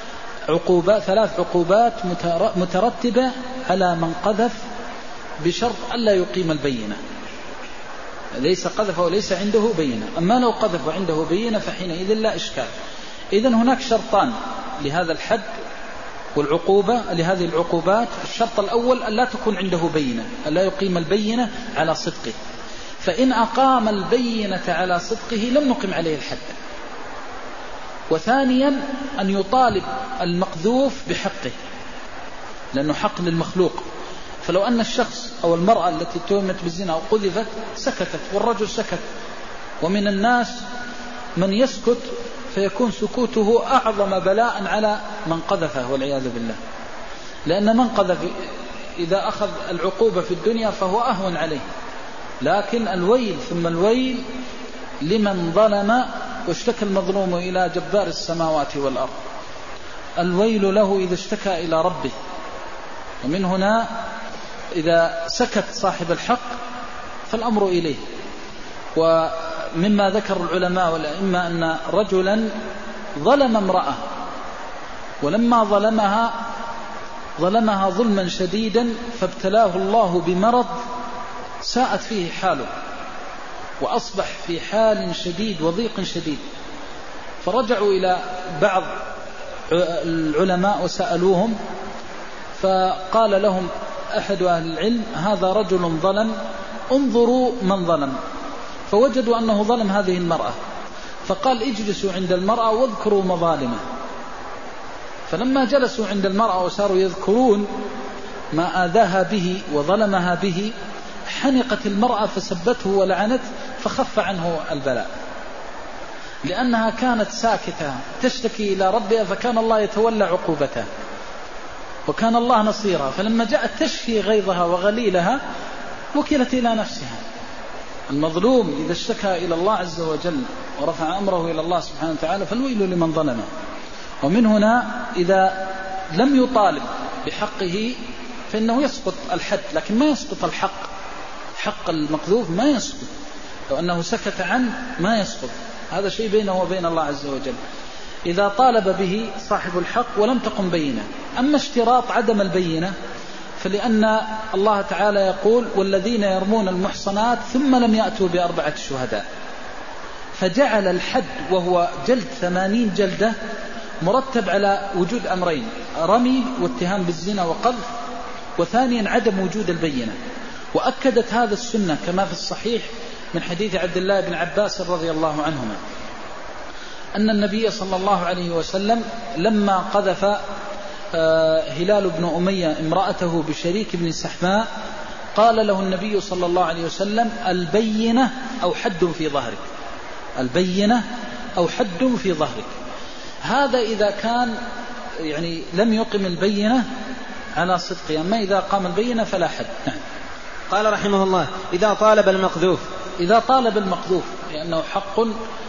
عقوبات مترتبة على من قذف بشرط ألا يقيم البينة. ليس قذف وليس عنده بينة. أما لو قذف وعنده بينة فحينئذ لا إشكال. إذن هناك شرطان لهذا الحد والعقوبة لهذه العقوبات. الشرط الأول ألا تكون عنده بينة، ألا يقيم البينة على صدقه، فإن أقام البينة على صدقه لم نقم عليه الحد. وثانيا أن يطالب المقذوف بحقه، لأنه حق للمخلوق. فلو أن الشخص أو المرأة التي اتهمت بالزنا أو قذفت سكتت والرجل سكت، ومن الناس من يسكت فيكون سكوته أعظم بلاء على من قذفه والعياذ بالله، لأن من قذف إذا أخذ العقوبة في الدنيا فهو أهون عليه. لكن الويل ثم الويل لمن ظلم واشتكى المظلوم إلى جبار السماوات والأرض. الويل له إذا اشتكى إلى ربه. ومن هنا إذا سكت صاحب الحق فالأمر إليه. ومما ذكر العلماء والأئمة أن رجلا ظلم امرأة، ولما ظلمها ظلما شديدا فابتلاه الله بمرض ساءت فيه حاله، وأصبح في حال شديد وضيق شديد. فرجعوا إلى بعض العلماء وسألوهم، فقال لهم أحد أهل العلم: هذا رجل ظلم، انظروا من ظلم. فوجدوا أنه ظلم هذه المرأة، فقال: اجلسوا عند المرأة واذكروا مظالمه. فلما جلسوا عند المرأة وصاروا يذكرون ما آذاها به وظلمها به، حنقت المرأة فسبته ولعنته، فخف عنه البلاء، لأنها كانت ساكتة تشتكي إلى ربها، فكان الله يتولى عقوبتها وكان الله نصيرها. فلما جاءت تشفي غيظها وغليلها وكلت إلى نفسها. المظلوم إذا اشتكى إلى الله عز وجل ورفع أمره إلى الله سبحانه وتعالى فالويل لمن ظلمه. ومن هنا إذا لم يطالب بحقه فإنه يسقط الحد، لكن ما يسقط الحق. حق المقذوف ما يسقط، لو أنه سكت عنه ما يسقط. هذا شيء بينه وبين الله عز وجل إذا طالب به صاحب الحق ولم تقم بينه. أما اشتراط عدم البينة فلأن الله تعالى يقول: والذين يرمون المحصنات ثم لم يأتوا ب4 شهداء. فجعل الحد وهو جلد 80 جلدة مرتب على وجود أمرين: رمي واتهام بالزنا وقذف، وثانيا عدم وجود البينة. وأكدت هذا السنة كما في الصحيح من حديث عبد الله بن عباس رضي الله عنهما أن النبي صلى الله عليه وسلم لما قذف هلال بن أمية امرأته بشريك بن سحماء قال له النبي صلى الله عليه وسلم: البينة أو حد في ظهرك. البينة أو حد في ظهرك. هذا إذا كان يعني لم يقم البينة على صدقه، أما إذا قام البينة فلا حد. نعم. قال رحمه الله: إذا طالب المقذوف لأنه حق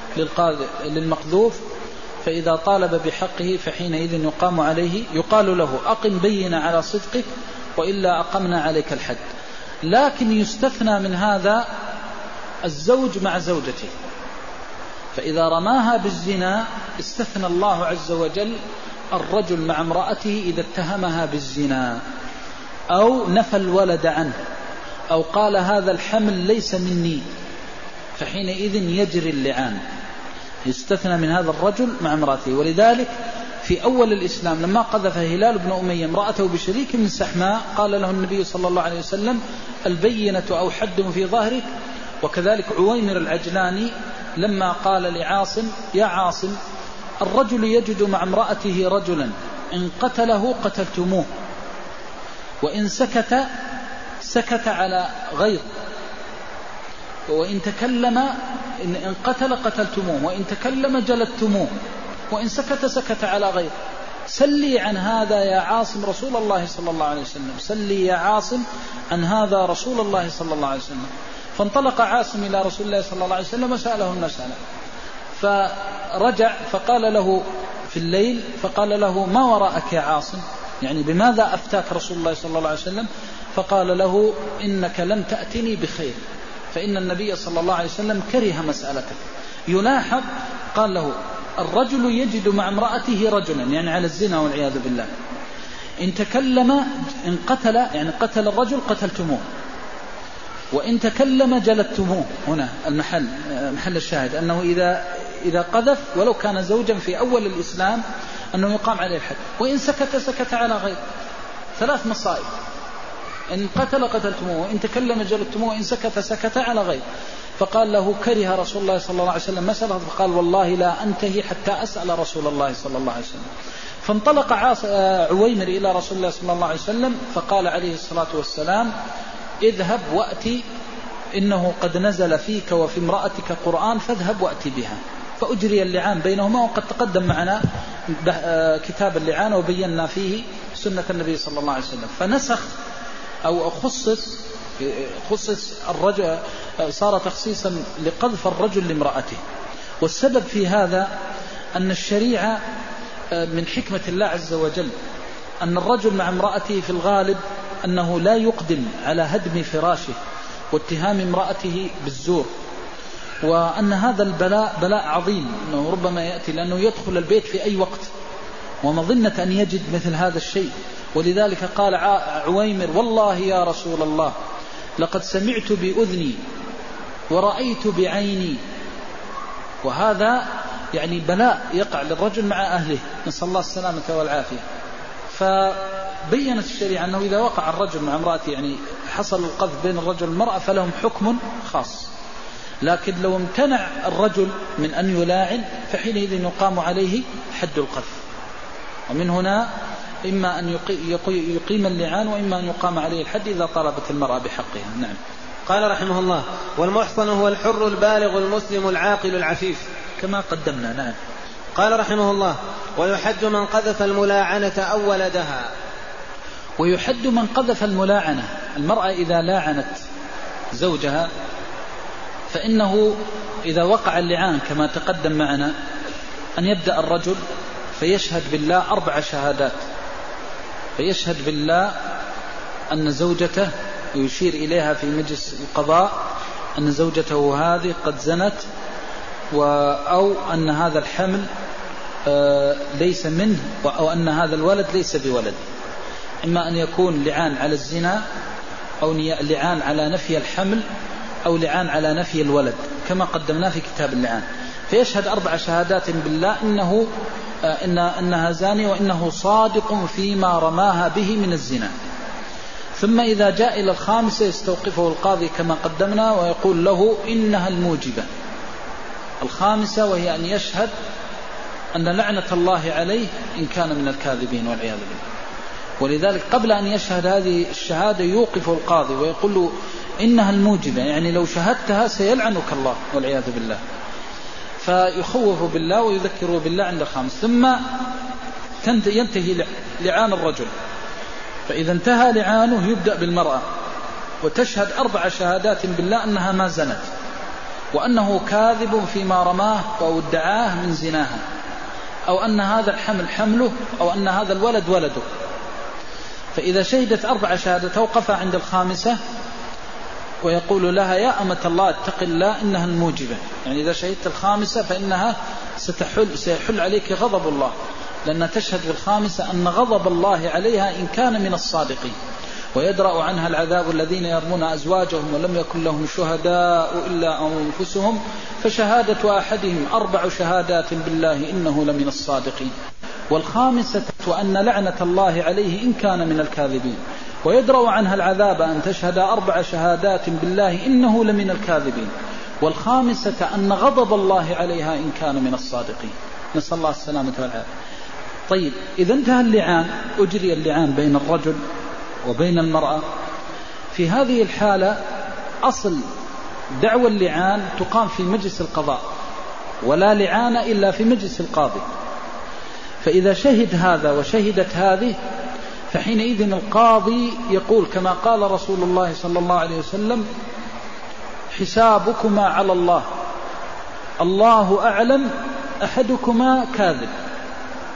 للمقذوف، فإذا طالب بحقه فحينئذ يقام عليه، يقال له: أقم بينة على صدقك وإلا أقمنا عليك الحد. لكن يستثنى من هذا الزوج مع زوجته. فإذا رماها بالزنا استثنى الله عز وجل الرجل مع امرأته إذا اتهمها بالزنا أو نفى الولد عنه أو قال هذا الحمل ليس مني، فحينئذ يجري اللعان. يستثنى من هذا الرجل مع امرأته. ولذلك في أول الإسلام لما قذف هلال بن أمية امرأته بشريك من سحماء قال له النبي صلى الله عليه وسلم: البينة أو حد في ظهرك. وكذلك عويمر العجلاني لما قال لعاصم: يا عاصم، الرجل يجد مع امرأته رجلا إن قتله قتلتموه، وإن سكت على غيظ، وإن تكلم إن قتل قتلتموه، وإن تكلم جلدتموه، وإن سكت على غيظ. سلي عن هذا يا عاصم رسول الله صلى الله عليه وسلم، سلي يا عاصم عن هذا رسول الله صلى الله عليه وسلم. فانطلق عاصم إلى رسول الله صلى الله عليه وسلم وسأله المسألة، فرجع فقال له في الليل فقال له: ما وراءك يا عاصم؟ يعني بماذا أفتاك رسول الله صلى الله عليه وسلم؟ فقال له: إنك لم تأتني بخير، فإن النبي صلى الله عليه وسلم كره مسألتك. يلاحظ قال له: الرجل يجد مع امرأته رجلا، يعني على الزنا والعياذ بالله، إن تكلم إن قتل، يعني قتل الرجل قتلتموه، وإن تكلم جلدتموه. هنا محل الشاهد أنه إذا قذف ولو كان زوجا في أول الإسلام أنه يقام عليه الحد، وإن سكت على غير. 3 مصائب: إن قتل قتلتموه، وإن تكلم جلدتموه، وإن سكت على غير. فقال له: كره رسول الله صلى الله عليه وسلم مسألة، فقال: والله لا أنتهي حتى أسأل رسول الله صلى الله عليه وسلم. فانطلق عويمر إلى رسول الله صلى الله عليه وسلم فقال عليه الصلاة والسلام: اذهب وأتي، إنه قد نزل فيك وفي امرأتك قرآن، فاذهب وأتي بها. فأجري اللعان بينهما، وقد تقدم معنا كتاب اللعان وبينا فيه سنة النبي صلى الله عليه وسلم. فنسخ أو خصص الرجل، صار تخصيصا لقذف الرجل لامرأته. والسبب في هذا أن الشريعة من حكمة الله عز وجل أن الرجل مع امرأته في الغالب أنه لا يقدم على هدم فراشه واتهام امرأته بالزور، وأن هذا البلاء بلاء عظيم، أنه ربما يأتي لأنه يدخل البيت في أي وقت ومظنة أن يجد مثل هذا الشيء. ولذلك قال عويمر: والله يا رسول الله لقد سمعت بأذني ورأيت بعيني. وهذا يعني بلاء يقع للرجل مع أهله، نسأل الله السلامة والعافية. فبينت الشريعة أنه إذا وقع الرجل مع امرأته، يعني حصل القذف بين الرجل والمرأة، فلهم حكم خاص. لكن لو امتنع الرجل من أن يلاعن فحينئذ يقام عليه حد القذف. ومن هنا إما أن يقيم اللعان، وإما أن يقام عليه الحد إذا طلبت المرأة بحقها. نعم. قال رحمه الله: والمحصن هو الحر البالغ المسلم العاقل العفيف، كما قدمنا. نعم. قال رحمه الله: ويحد من قذف الملاعنة أو ولدها. ويحد من قذف الملاعنة. المرأة إذا لاعنت زوجها فإنه إذا وقع اللعان كما تقدم معنا أن يبدأ الرجل فيشهد بالله 4 شهادات، فيشهد بالله أن زوجته، ويشير إليها في مجلس القضاء أن زوجته هذه قد زنت، أو أن هذا الحمل ليس منه، أو أن هذا الولد ليس بولد. إما أن يكون لعان على الزنا، أو لعان على نفي الحمل، أو لعان على نفي الولد كما قدمنا في كتاب اللعان. فيشهد 4 شهادات بالله إنها زانية، وإنه صادق فيما رماها به من الزنا. ثم إذا جاء إلى الخامسة يستوقفه القاضي كما قدمنا ويقول له: إنها الموجبة. الخامسة وهي أن يشهد أن لعنة الله عليه إن كان من الكاذبين والعياذ بالله. ولذلك قبل أن يشهد هذه الشهادة يوقف القاضي ويقول له: إنها الموجبة، يعني لو شهدتها سيلعنك الله والعياذ بالله. فيخوف بالله ويذكره بالله عند الخامس. ثم ينتهي لعان الرجل، فإذا انتهى لعانه يبدأ بالمرأة، وتشهد 4 شهادات بالله أنها ما زنت، وأنه كاذب فيما رماه أو ادعاه من زناها، أو أن هذا الحمل حمله، أو أن هذا الولد ولده. فإذا شهدت 4 شهادات توقف عند الخامسة ويقول لها: يا أمة الله اتق الله إنها الموجبة. يعني إذا شهدت الخامسة فإنها سيحل عليك غضب الله، لأن تشهد في الخامسة أن غضب الله عليها إن كان من الصادقين، ويدرأ عنها العذاب الذين يرمون أزواجهم ولم يكن لهم شهداء إلا أنفسهم فشهادة أحدهم 4 شهادات بالله إنه لمن الصادقين. والخامسة وأن لعنة الله عليه إن كان من الكاذبين، ويدرأ عنها العذاب أن تشهد 4 شهادات بالله إنه لمن الكاذبين. والخامسة أن غضب الله عليها إن كان من الصادقين. نسأل الله السلامة والعافية. طيب، إذا انتهى اللعان، أجري اللعان بين الرجل وبين المرأة. في هذه الحالة أصل دعوى اللعان تقام في مجلس القضاء، ولا لعان إلا في مجلس القاضي. فإذا شهد هذا وشهدت هذه فحينئذ القاضي يقول كما قال رسول الله صلى الله عليه وسلم: حسابكما على الله، الله أعلم أحدكما كاذب.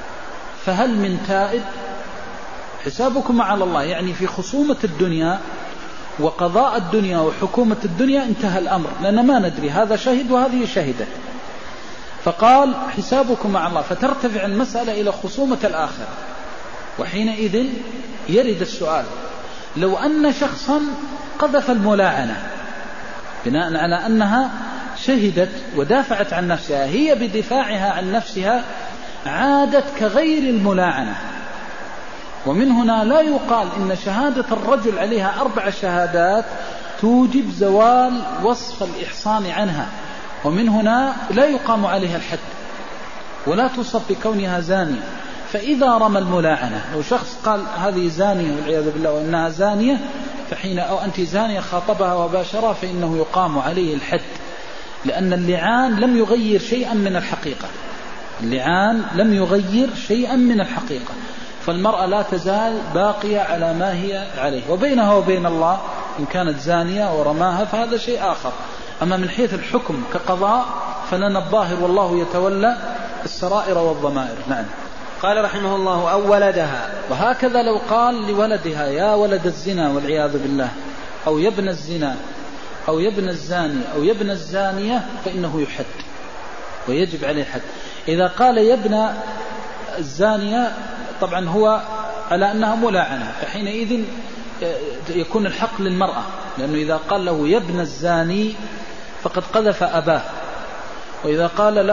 فهل من تائب؟ حسابكم على الله، يعني في خصومة الدنيا وقضاء الدنيا وحكومة الدنيا انتهى الأمر، لأن ما ندري هذا شهد وهذه شهدت. فقال حسابكم مع الله، فترتفع المسألة إلى خصومة الآخرة. وحينئذ يرد السؤال: لو أن شخصا قذف الملاعنة بناء على أنها شهدت ودافعت عن نفسها، هي بدفاعها عن نفسها عادت كغير الملاعنة، ومن هنا لا يقال إن شهادة الرجل عليها 4 شهادات توجب زوال وصف الإحصان عنها، ومن هنا لا يقام عليها الحد ولا تصف بكونها زانية. فإذا رمى الملاعنة، لو شخص قال هذه زانية والعياذ بالله وإنها زانية، فحين أو أنت زانية خاطبها وباشرها، فإنه يقام عليه الحد، لأن اللعان لم يغير شيئا من الحقيقة. اللعان لم يغير شيئا من الحقيقة، فالمرأة لا تزال باقية على ما هي عليه، وبينها وبين الله إن كانت زانية ورماها فهذا شيء آخر. أما من حيث الحكم كقضاء فلنا الظاهر والله يتولى السرائر والضمائر. نعم. قال رحمه الله: أو ولدها. وهكذا لو قال لولدها يا ولد الزنا والعياذ بالله، أو يا ابن الزنا، أو يا ابن الزاني، أو يا ابن الزانية، فإنه يحد ويجب عليه الحد. إذا قال يا ابن الزانية طبعا هو على أنها ملاعنة، فحينئذ يكون الحق للمرأة، لأنه إذا قال له يا ابن الزاني فقد قذف أباه، وإذا قال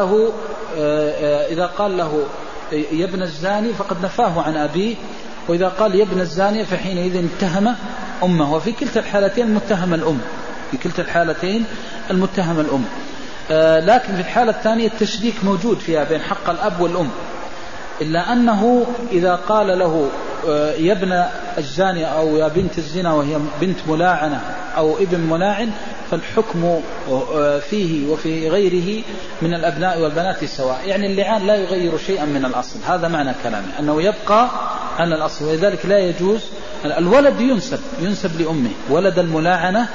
له يا ابن الزاني فقد نفاه عن أبيه، وإذا قال يا ابن الزانية فحينئذ اتهم أمه، وفي كلتا الحالتين المتهم الأم، في كلتا الحالتين المتهم الأم. لكن في الحالة الثانية التشريك موجود فيها بين حق الأب والأم، إلا أنه إذا قال له يا ابن الزانية أو يا بنت الزنا وهي بنت ملاعنة أو ابن ملاعن، فالحكم فيه وفي غيره من الأبناء والبنات سواء، يعني اللعان لا يغير شيئا من الأصل. هذا معنى كلامي، أنه يبقى عن الأصل، ولذلك لا يجوز. الولد ينسب لأمه، ولد الملاعنة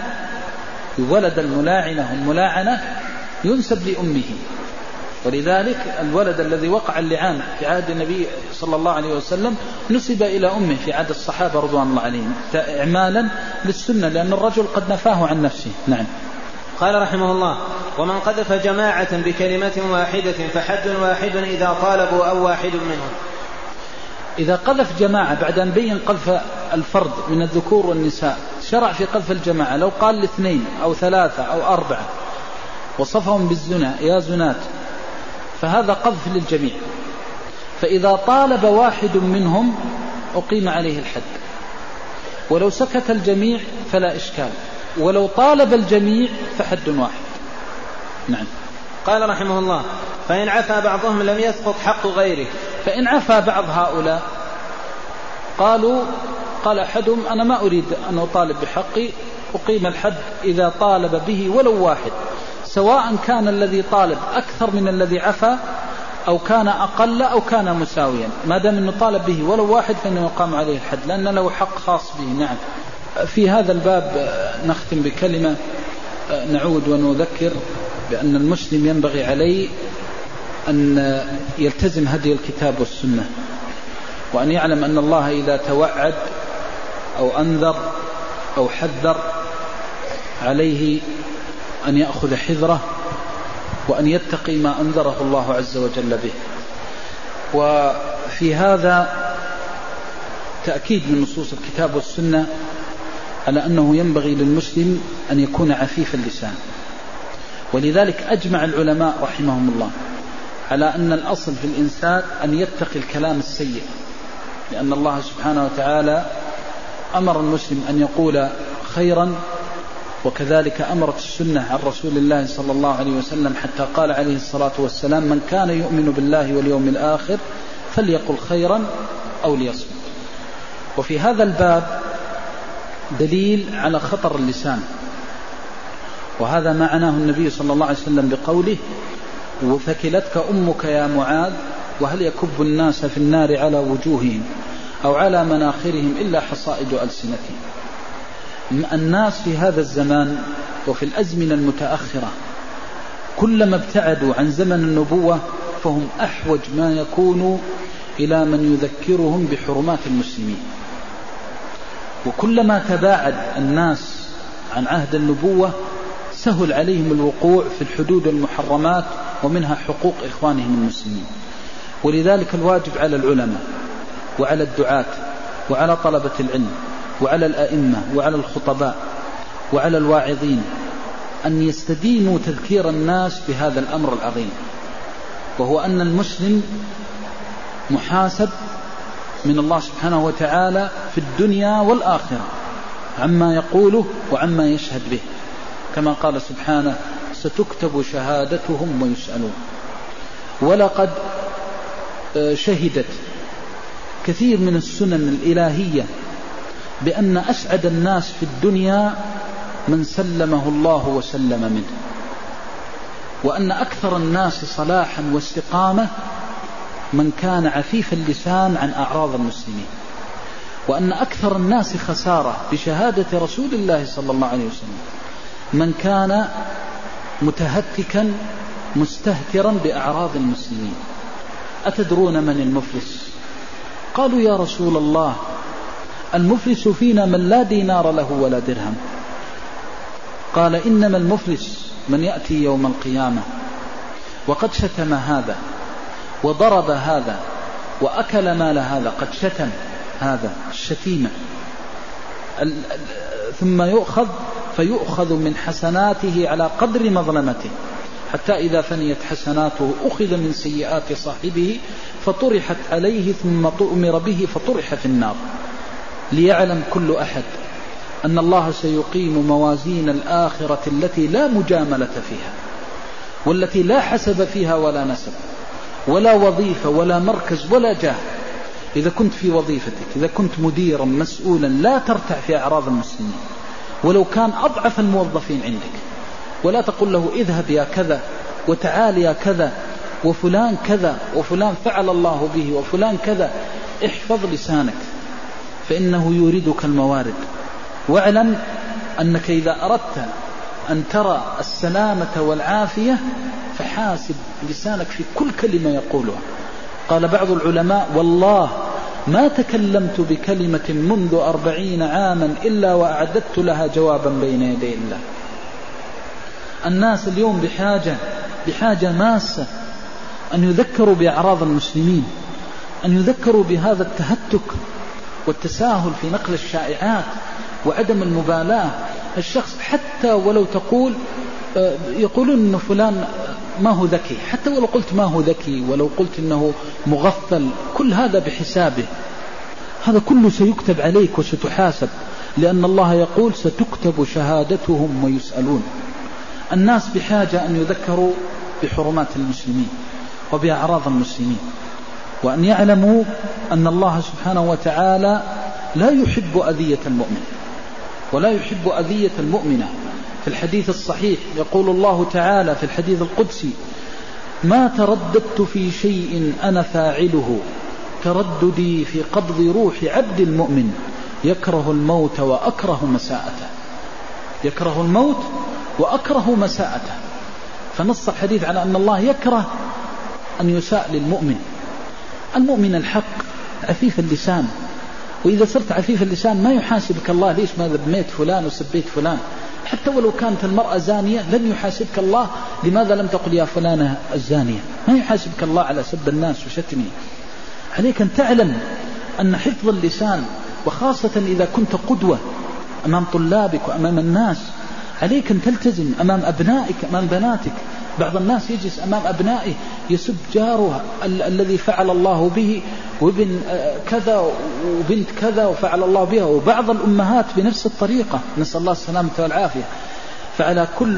الملاعنة ينسب لأمه، ولذلك الولد الذي وقع اللعان في عهد النبي صلى الله عليه وسلم نسب إلى أمه في عهد الصحابة رضوان الله عليهم إعمالا للسنة، لأن الرجل قد نفاه عن نفسه. نعم. قال رحمه الله: ومن قذف جماعة بكلمة واحدة فحد واحد إذا طالبوا أو واحد منهم. إذا قذف جماعة بعد أن بين قذف الفرد من الذكور والنساء، شرع في قذف الجماعة، لو قال لاثنين أو 3 أو 4 وصفهم بالزنا يا زنات، فهذا قذف للجميع، فإذا طالب واحد منهم أقيم عليه الحد، ولو سكت الجميع فلا إشكال، ولو طالب الجميع فحد واحد. نعم. قال رحمه الله: فإن عفا بعضهم لم يسقط حق غيره. فإن عفا بعض هؤلاء قال أحدهم أنا ما أريد أن أطالب بحقي، أقيم الحد إذا طالب به ولو واحد، سواء كان الذي طالب أكثر من الذي عفا أو كان أقل أو كان مساويا، ما دام أنه طالب به ولو واحد فإنه يقام عليه الحد، لأن له حق خاص به. نعم. في هذا الباب نختم بكلمة، نعود ونذكر بأن المسلم ينبغي عليه أن يلتزم هدي الكتاب والسنة، وأن يعلم أن الله إذا توعد أو أنذر أو حذر عليه أن يأخذ حذره وأن يتقي ما أنذره الله عز وجل به. وفي هذا تأكيد من نصوص الكتاب والسنة على أنه ينبغي للمسلم أن يكون عفيف اللسان، ولذلك أجمع العلماء رحمهم الله على أن الأصل في الإنسان أن يتقي الكلام السيء، لأن الله سبحانه وتعالى أمر المسلم أن يقول خيرا، وكذلك أمرت السنة عن رسول الله صلى الله عليه وسلم حتى قال عليه الصلاة والسلام: من كان يؤمن بالله واليوم الآخر فليقل خيرا أو ليصمت. وفي هذا الباب دليل على خطر اللسان، وهذا معناه النبي صلى الله عليه وسلم بقوله: وثكلتك أمك يا معاذ وهل يكب الناس في النار على وجوههم أو على مناخرهم إلا حصائد ألسنتهم. الناس في هذا الزمان وفي الأزمنة المتأخرة كلما ابتعدوا عن زمن النبوة فهم أحوج ما يكونوا إلى من يذكرهم بحرمات المسلمين. وكلما تباعد الناس عن عهد النبوة سهل عليهم الوقوع في الحدود والمحرمات ومنها حقوق إخوانهم المسلمين. ولذلك الواجب على العلماء وعلى الدعاة وعلى طلبة العلم وعلى الأئمة وعلى الخطباء وعلى الواعظين أن يستدينوا تذكير الناس بهذا الأمر العظيم، وهو أن المسلم محاسب من الله سبحانه وتعالى في الدنيا والآخرة عما يقوله وعما يشهد به، كما قال سبحانه: ستكتب شهادتهم ويسألون. ولقد شهدت كثير من السنن الإلهية بأن أسعد الناس في الدنيا من سلمه الله وسلم منه، وأن أكثر الناس صلاحا واستقامة من كان عفيف اللسان عن أعراض المسلمين، وأن أكثر الناس خسارة بشهادة رسول الله صلى الله عليه وسلم من كان متهتكا مستهترا بأعراض المسلمين. أتدرون من المفلس؟ قالوا: يا رسول الله، المفلس فينا من لا دينار له ولا درهم. قال: إنما المفلس من يأتي يوم القيامة وقد شتم هذا وضرب هذا وأكل مال هذا، قد شتم هذا الشتيمة، ثم فيؤخذ من حسناته على قدر مظلمته، حتى إذا فنيت حسناته أخذ من سيئات صاحبه فطرحت عليه، ثم أمر به فطرح في النار. ليعلم كل أحد أن الله سيقيم موازين الآخرة التي لا مجاملة فيها، والتي لا حسب فيها ولا نسب ولا وظيفة ولا مركز ولا جاه. إذا كنت في وظيفتك، إذا كنت مديرا مسؤولا، لا ترتع في أعراض المسلمين ولو كان أضعف الموظفين عندك، ولا تقول له: اذهب يا كذا وتعال يا كذا وفلان كذا وفلان فعل الله به وفلان كذا. احفظ لسانك فإنه يوردك الموارد. واعلم أنك إذا أردت أن ترى السلامة والعافية فحاسب لسانك في كل كلمة يقولها. قال بعض العلماء: والله ما تكلمت بكلمة منذ 40 عاما إلا وأعددت لها جوابا بين يدي الله. الناس اليوم بحاجة ماسة أن يذكروا بأعراض المسلمين، أن يذكروا بهذا التهتك والتساهل في نقل الشائعات وعدم المبالاة. الشخص حتى ولو يقولون أن فلان ما هو ذكي، حتى ولو قلت ما هو ذكي، ولو قلت أنه مغفل، كل هذا بحسابه، هذا كله سيكتب عليك وستحاسب، لأن الله يقول: ستكتب شهادتهم ويسألون. الناس بحاجة أن يذكروا بحرمات المسلمين وبأعراض المسلمين، وأن يعلموا أن الله سبحانه وتعالى لا يحب أذية المؤمن ولا يحب أذية المؤمنة. في الحديث الصحيح يقول الله تعالى في الحديث القدسي: ما ترددت في شيء أنا فاعله ترددي في قبض روح عبد المؤمن يكره الموت وأكره مساءته. يكره الموت وأكره مساءته. فنص الحديث على أن الله يكره أن يساء للمؤمن. المؤمن الحق عفيف اللسان، وإذا صرت عفيف اللسان ما يحاسبك الله: ليش ما ذميت فلان وسبيت فلان؟ حتى ولو كانت المرأة زانية لن يحاسبك الله: لماذا لم تقل يا فلانة الزانية؟ ما يحاسبك الله على سب الناس وشتمه. عليك أن تعلم أن حفظ اللسان، وخاصة إذا كنت قدوة أمام طلابك وأمام الناس، عليك أن تلتزم أمام أبنائك أمام بناتك. بعض الناس يجلس أمام أبنائه يسب جاره الذي فعل الله به، وابن كذا وبنت كذا وفعل الله بها، وبعض الأمهات بنفس الطريقة، نسأل الله السلامة والعافية. فعلى كل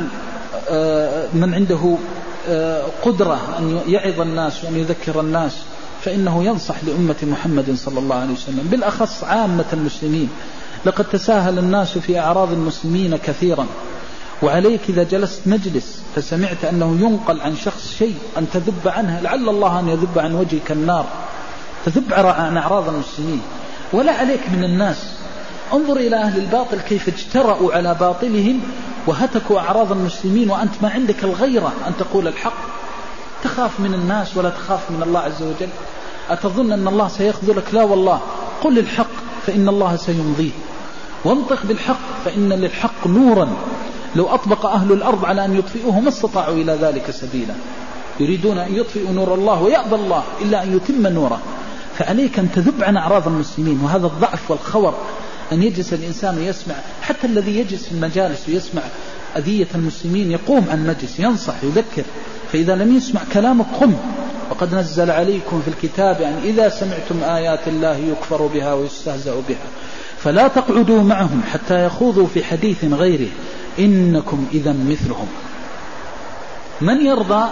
من عنده قدرة أن يعظ الناس وأن يذكر الناس فإنه ينصح لأمة محمد صلى الله عليه وسلم، بالأخص عامة المسلمين. لقد تساهل الناس في أعراض المسلمين كثيرا، وعليك إذا جلست مجلس فسمعت أنه ينقل عن شخص شيء أن تذب عنه، لعل الله أن يذب عن وجهك النار، تذب عن أعراض المسلمين. ولا عليك من الناس. انظر إلى أهل الباطل كيف اجترأوا على باطلهم وهتكوا أعراض المسلمين، وأنت ما عندك الغيرة أن تقول الحق. تخاف من الناس ولا تخاف من الله عز وجل. أتظن أن الله سيخذلك؟ لا والله، قل الحق فإن الله سيمضيه، وانطق بالحق فإن للحق نورا لو أطبق أهل الأرض على أن يطفئوه ما استطاعوا إلى ذلك سبيلا. يريدون أن يطفئوا نور الله ويأبى الله إلا أن يتم نوره. فعليك أن تذب عن أعراض المسلمين. وهذا الضعف والخور أن يجلس الإنسان ويسمع، حتى الذي يجلس في المجالس ويسمع أذية المسلمين يقوم عن مجلس ينصح يذكر، فإذا لم يسمع كلامك قم. وقد نزل عليكم في الكتاب أن إذا سمعتم آيات الله يكفر بها ويستهزأ بها فلا تقعدوا معهم حتى يخوضوا في حديث غيره إنكم إذا مثلهم. من يرضى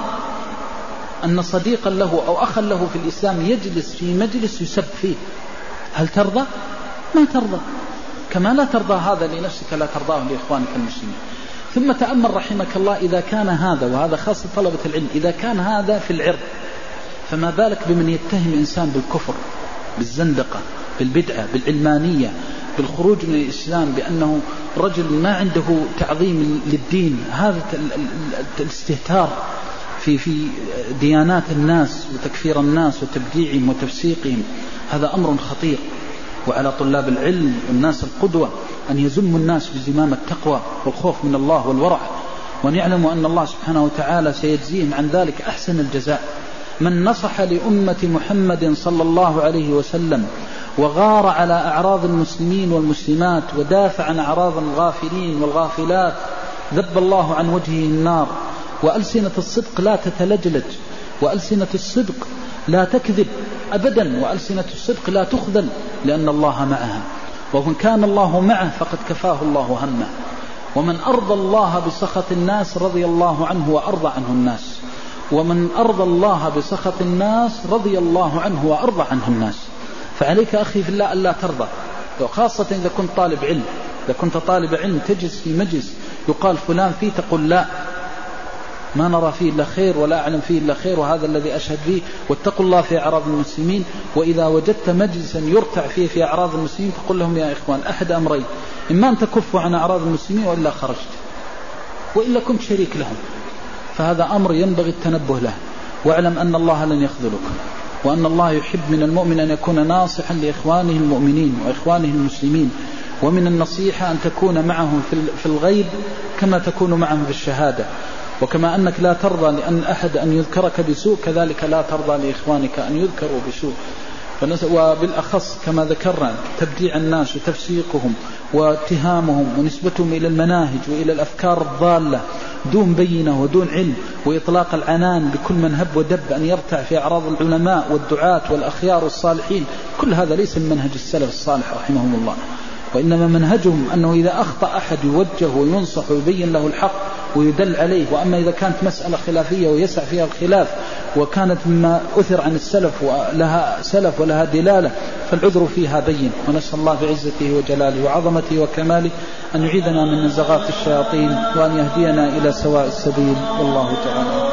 أن صديقا له أو أخا له في الإسلام يجلس في مجلس يسب فيه؟ هل ترضى؟ ما ترضى. كما لا ترضى هذا لنفسك لا ترضاه لإخوانك المسلمين. ثم تأمل رحمك الله، إذا كان هذا، وهذا خاصة طلبة العلم، إذا كان هذا في العرض فما بالك بمن يتهم إنسان بالكفر، بالزندقة، بالبدعة، بالعلمانية، بالخروج من الإسلام، بأنه رجل ما عنده تعظيم للدين. هذا الاستهتار في ديانات الناس وتكفير الناس وتبديعهم وتفسيقهم، هذا أمر خطير. وعلى طلاب العلم والناس القدوة أن يزموا الناس بزمام التقوى والخوف من الله والورع، وأن يعلموا أن الله سبحانه وتعالى سيجزيهم عن ذلك أحسن الجزاء. من نصح لأمة محمد صلى الله عليه وسلم وغار على أعراض المسلمين والمسلمات ودافع عن أعراض الغافلين والغافلات ذب الله عن وجهه النار. وألسنة الصدق لا تتلجلج، وألسنة الصدق لا تكذب أبدا، وألسنة الصدق لا تخذل، لأن الله معها. ومن كان الله معه فقد كفاه الله همه. ومن أرضى الله بسخط الناس رضي الله عنه وأرضى عنه الناس، ومن أرضى الله بسخط الناس رضي الله عنه وأرضى عنه الناس. فعليك أخي في الله ألا ترضى، وخاصة إذا كنت طالب علم. إذا كنت طالب علم تجلس في مجلس يقال فلان فيه، تقول لا، ما نرى فيه إلا خير ولا أعلم فيه إلا خير، وهذا الذي أشهد به، واتقوا الله في أعراض المسلمين. وإذا وجدت مجلسا يرتع فيه في أعراض المسلمين فقل لهم يا إخوان أحد أمرين، إما أن تكفوا عن أعراض المسلمين وإلا خرجت، وإلا كنت شريك لهم. فهذا أمر ينبغي التنبه له. واعلم أن الله لن يخذلك، وأن الله يحب من المؤمن أن يكون ناصحا لإخوانه المؤمنين وإخوانه المسلمين. ومن النصيحة أن تكون معهم في الغيب كما تكون معهم في الشهادة. وكما أنك لا ترضى لأن أحد أن يذكرك بسوء، كذلك لا ترضى لإخوانك أن يذكروا بسوء. وبالأخص كما ذكرنا تبديع الناس وتفسيقهم واتهامهم ونسبتهم إلى المناهج وإلى الأفكار الضالة دون بينة ودون علم، وإطلاق العنان بكل من هب ودب أن يرتع في أعراض العلماء والدعاة والأخيار والصالحين. كل هذا ليس من منهج السلف الصالح رحمهم الله، وإنما منهجهم أنه إذا أخطأ أحد يوجه وينصح ويبين له الحق ويدل عليه. وأما إذا كانت مسألة خلافية ويسع فيها الخلاف وكانت مما أثر عن السلف ولها سلف ولها دلالة فالعذر فيها بين. ونسأل الله بعزته وجلاله وعظمته وكماله أن يعيذنا من نزغات الشياطين وأن يهدينا إلى سواء السبيل، والله تعالى.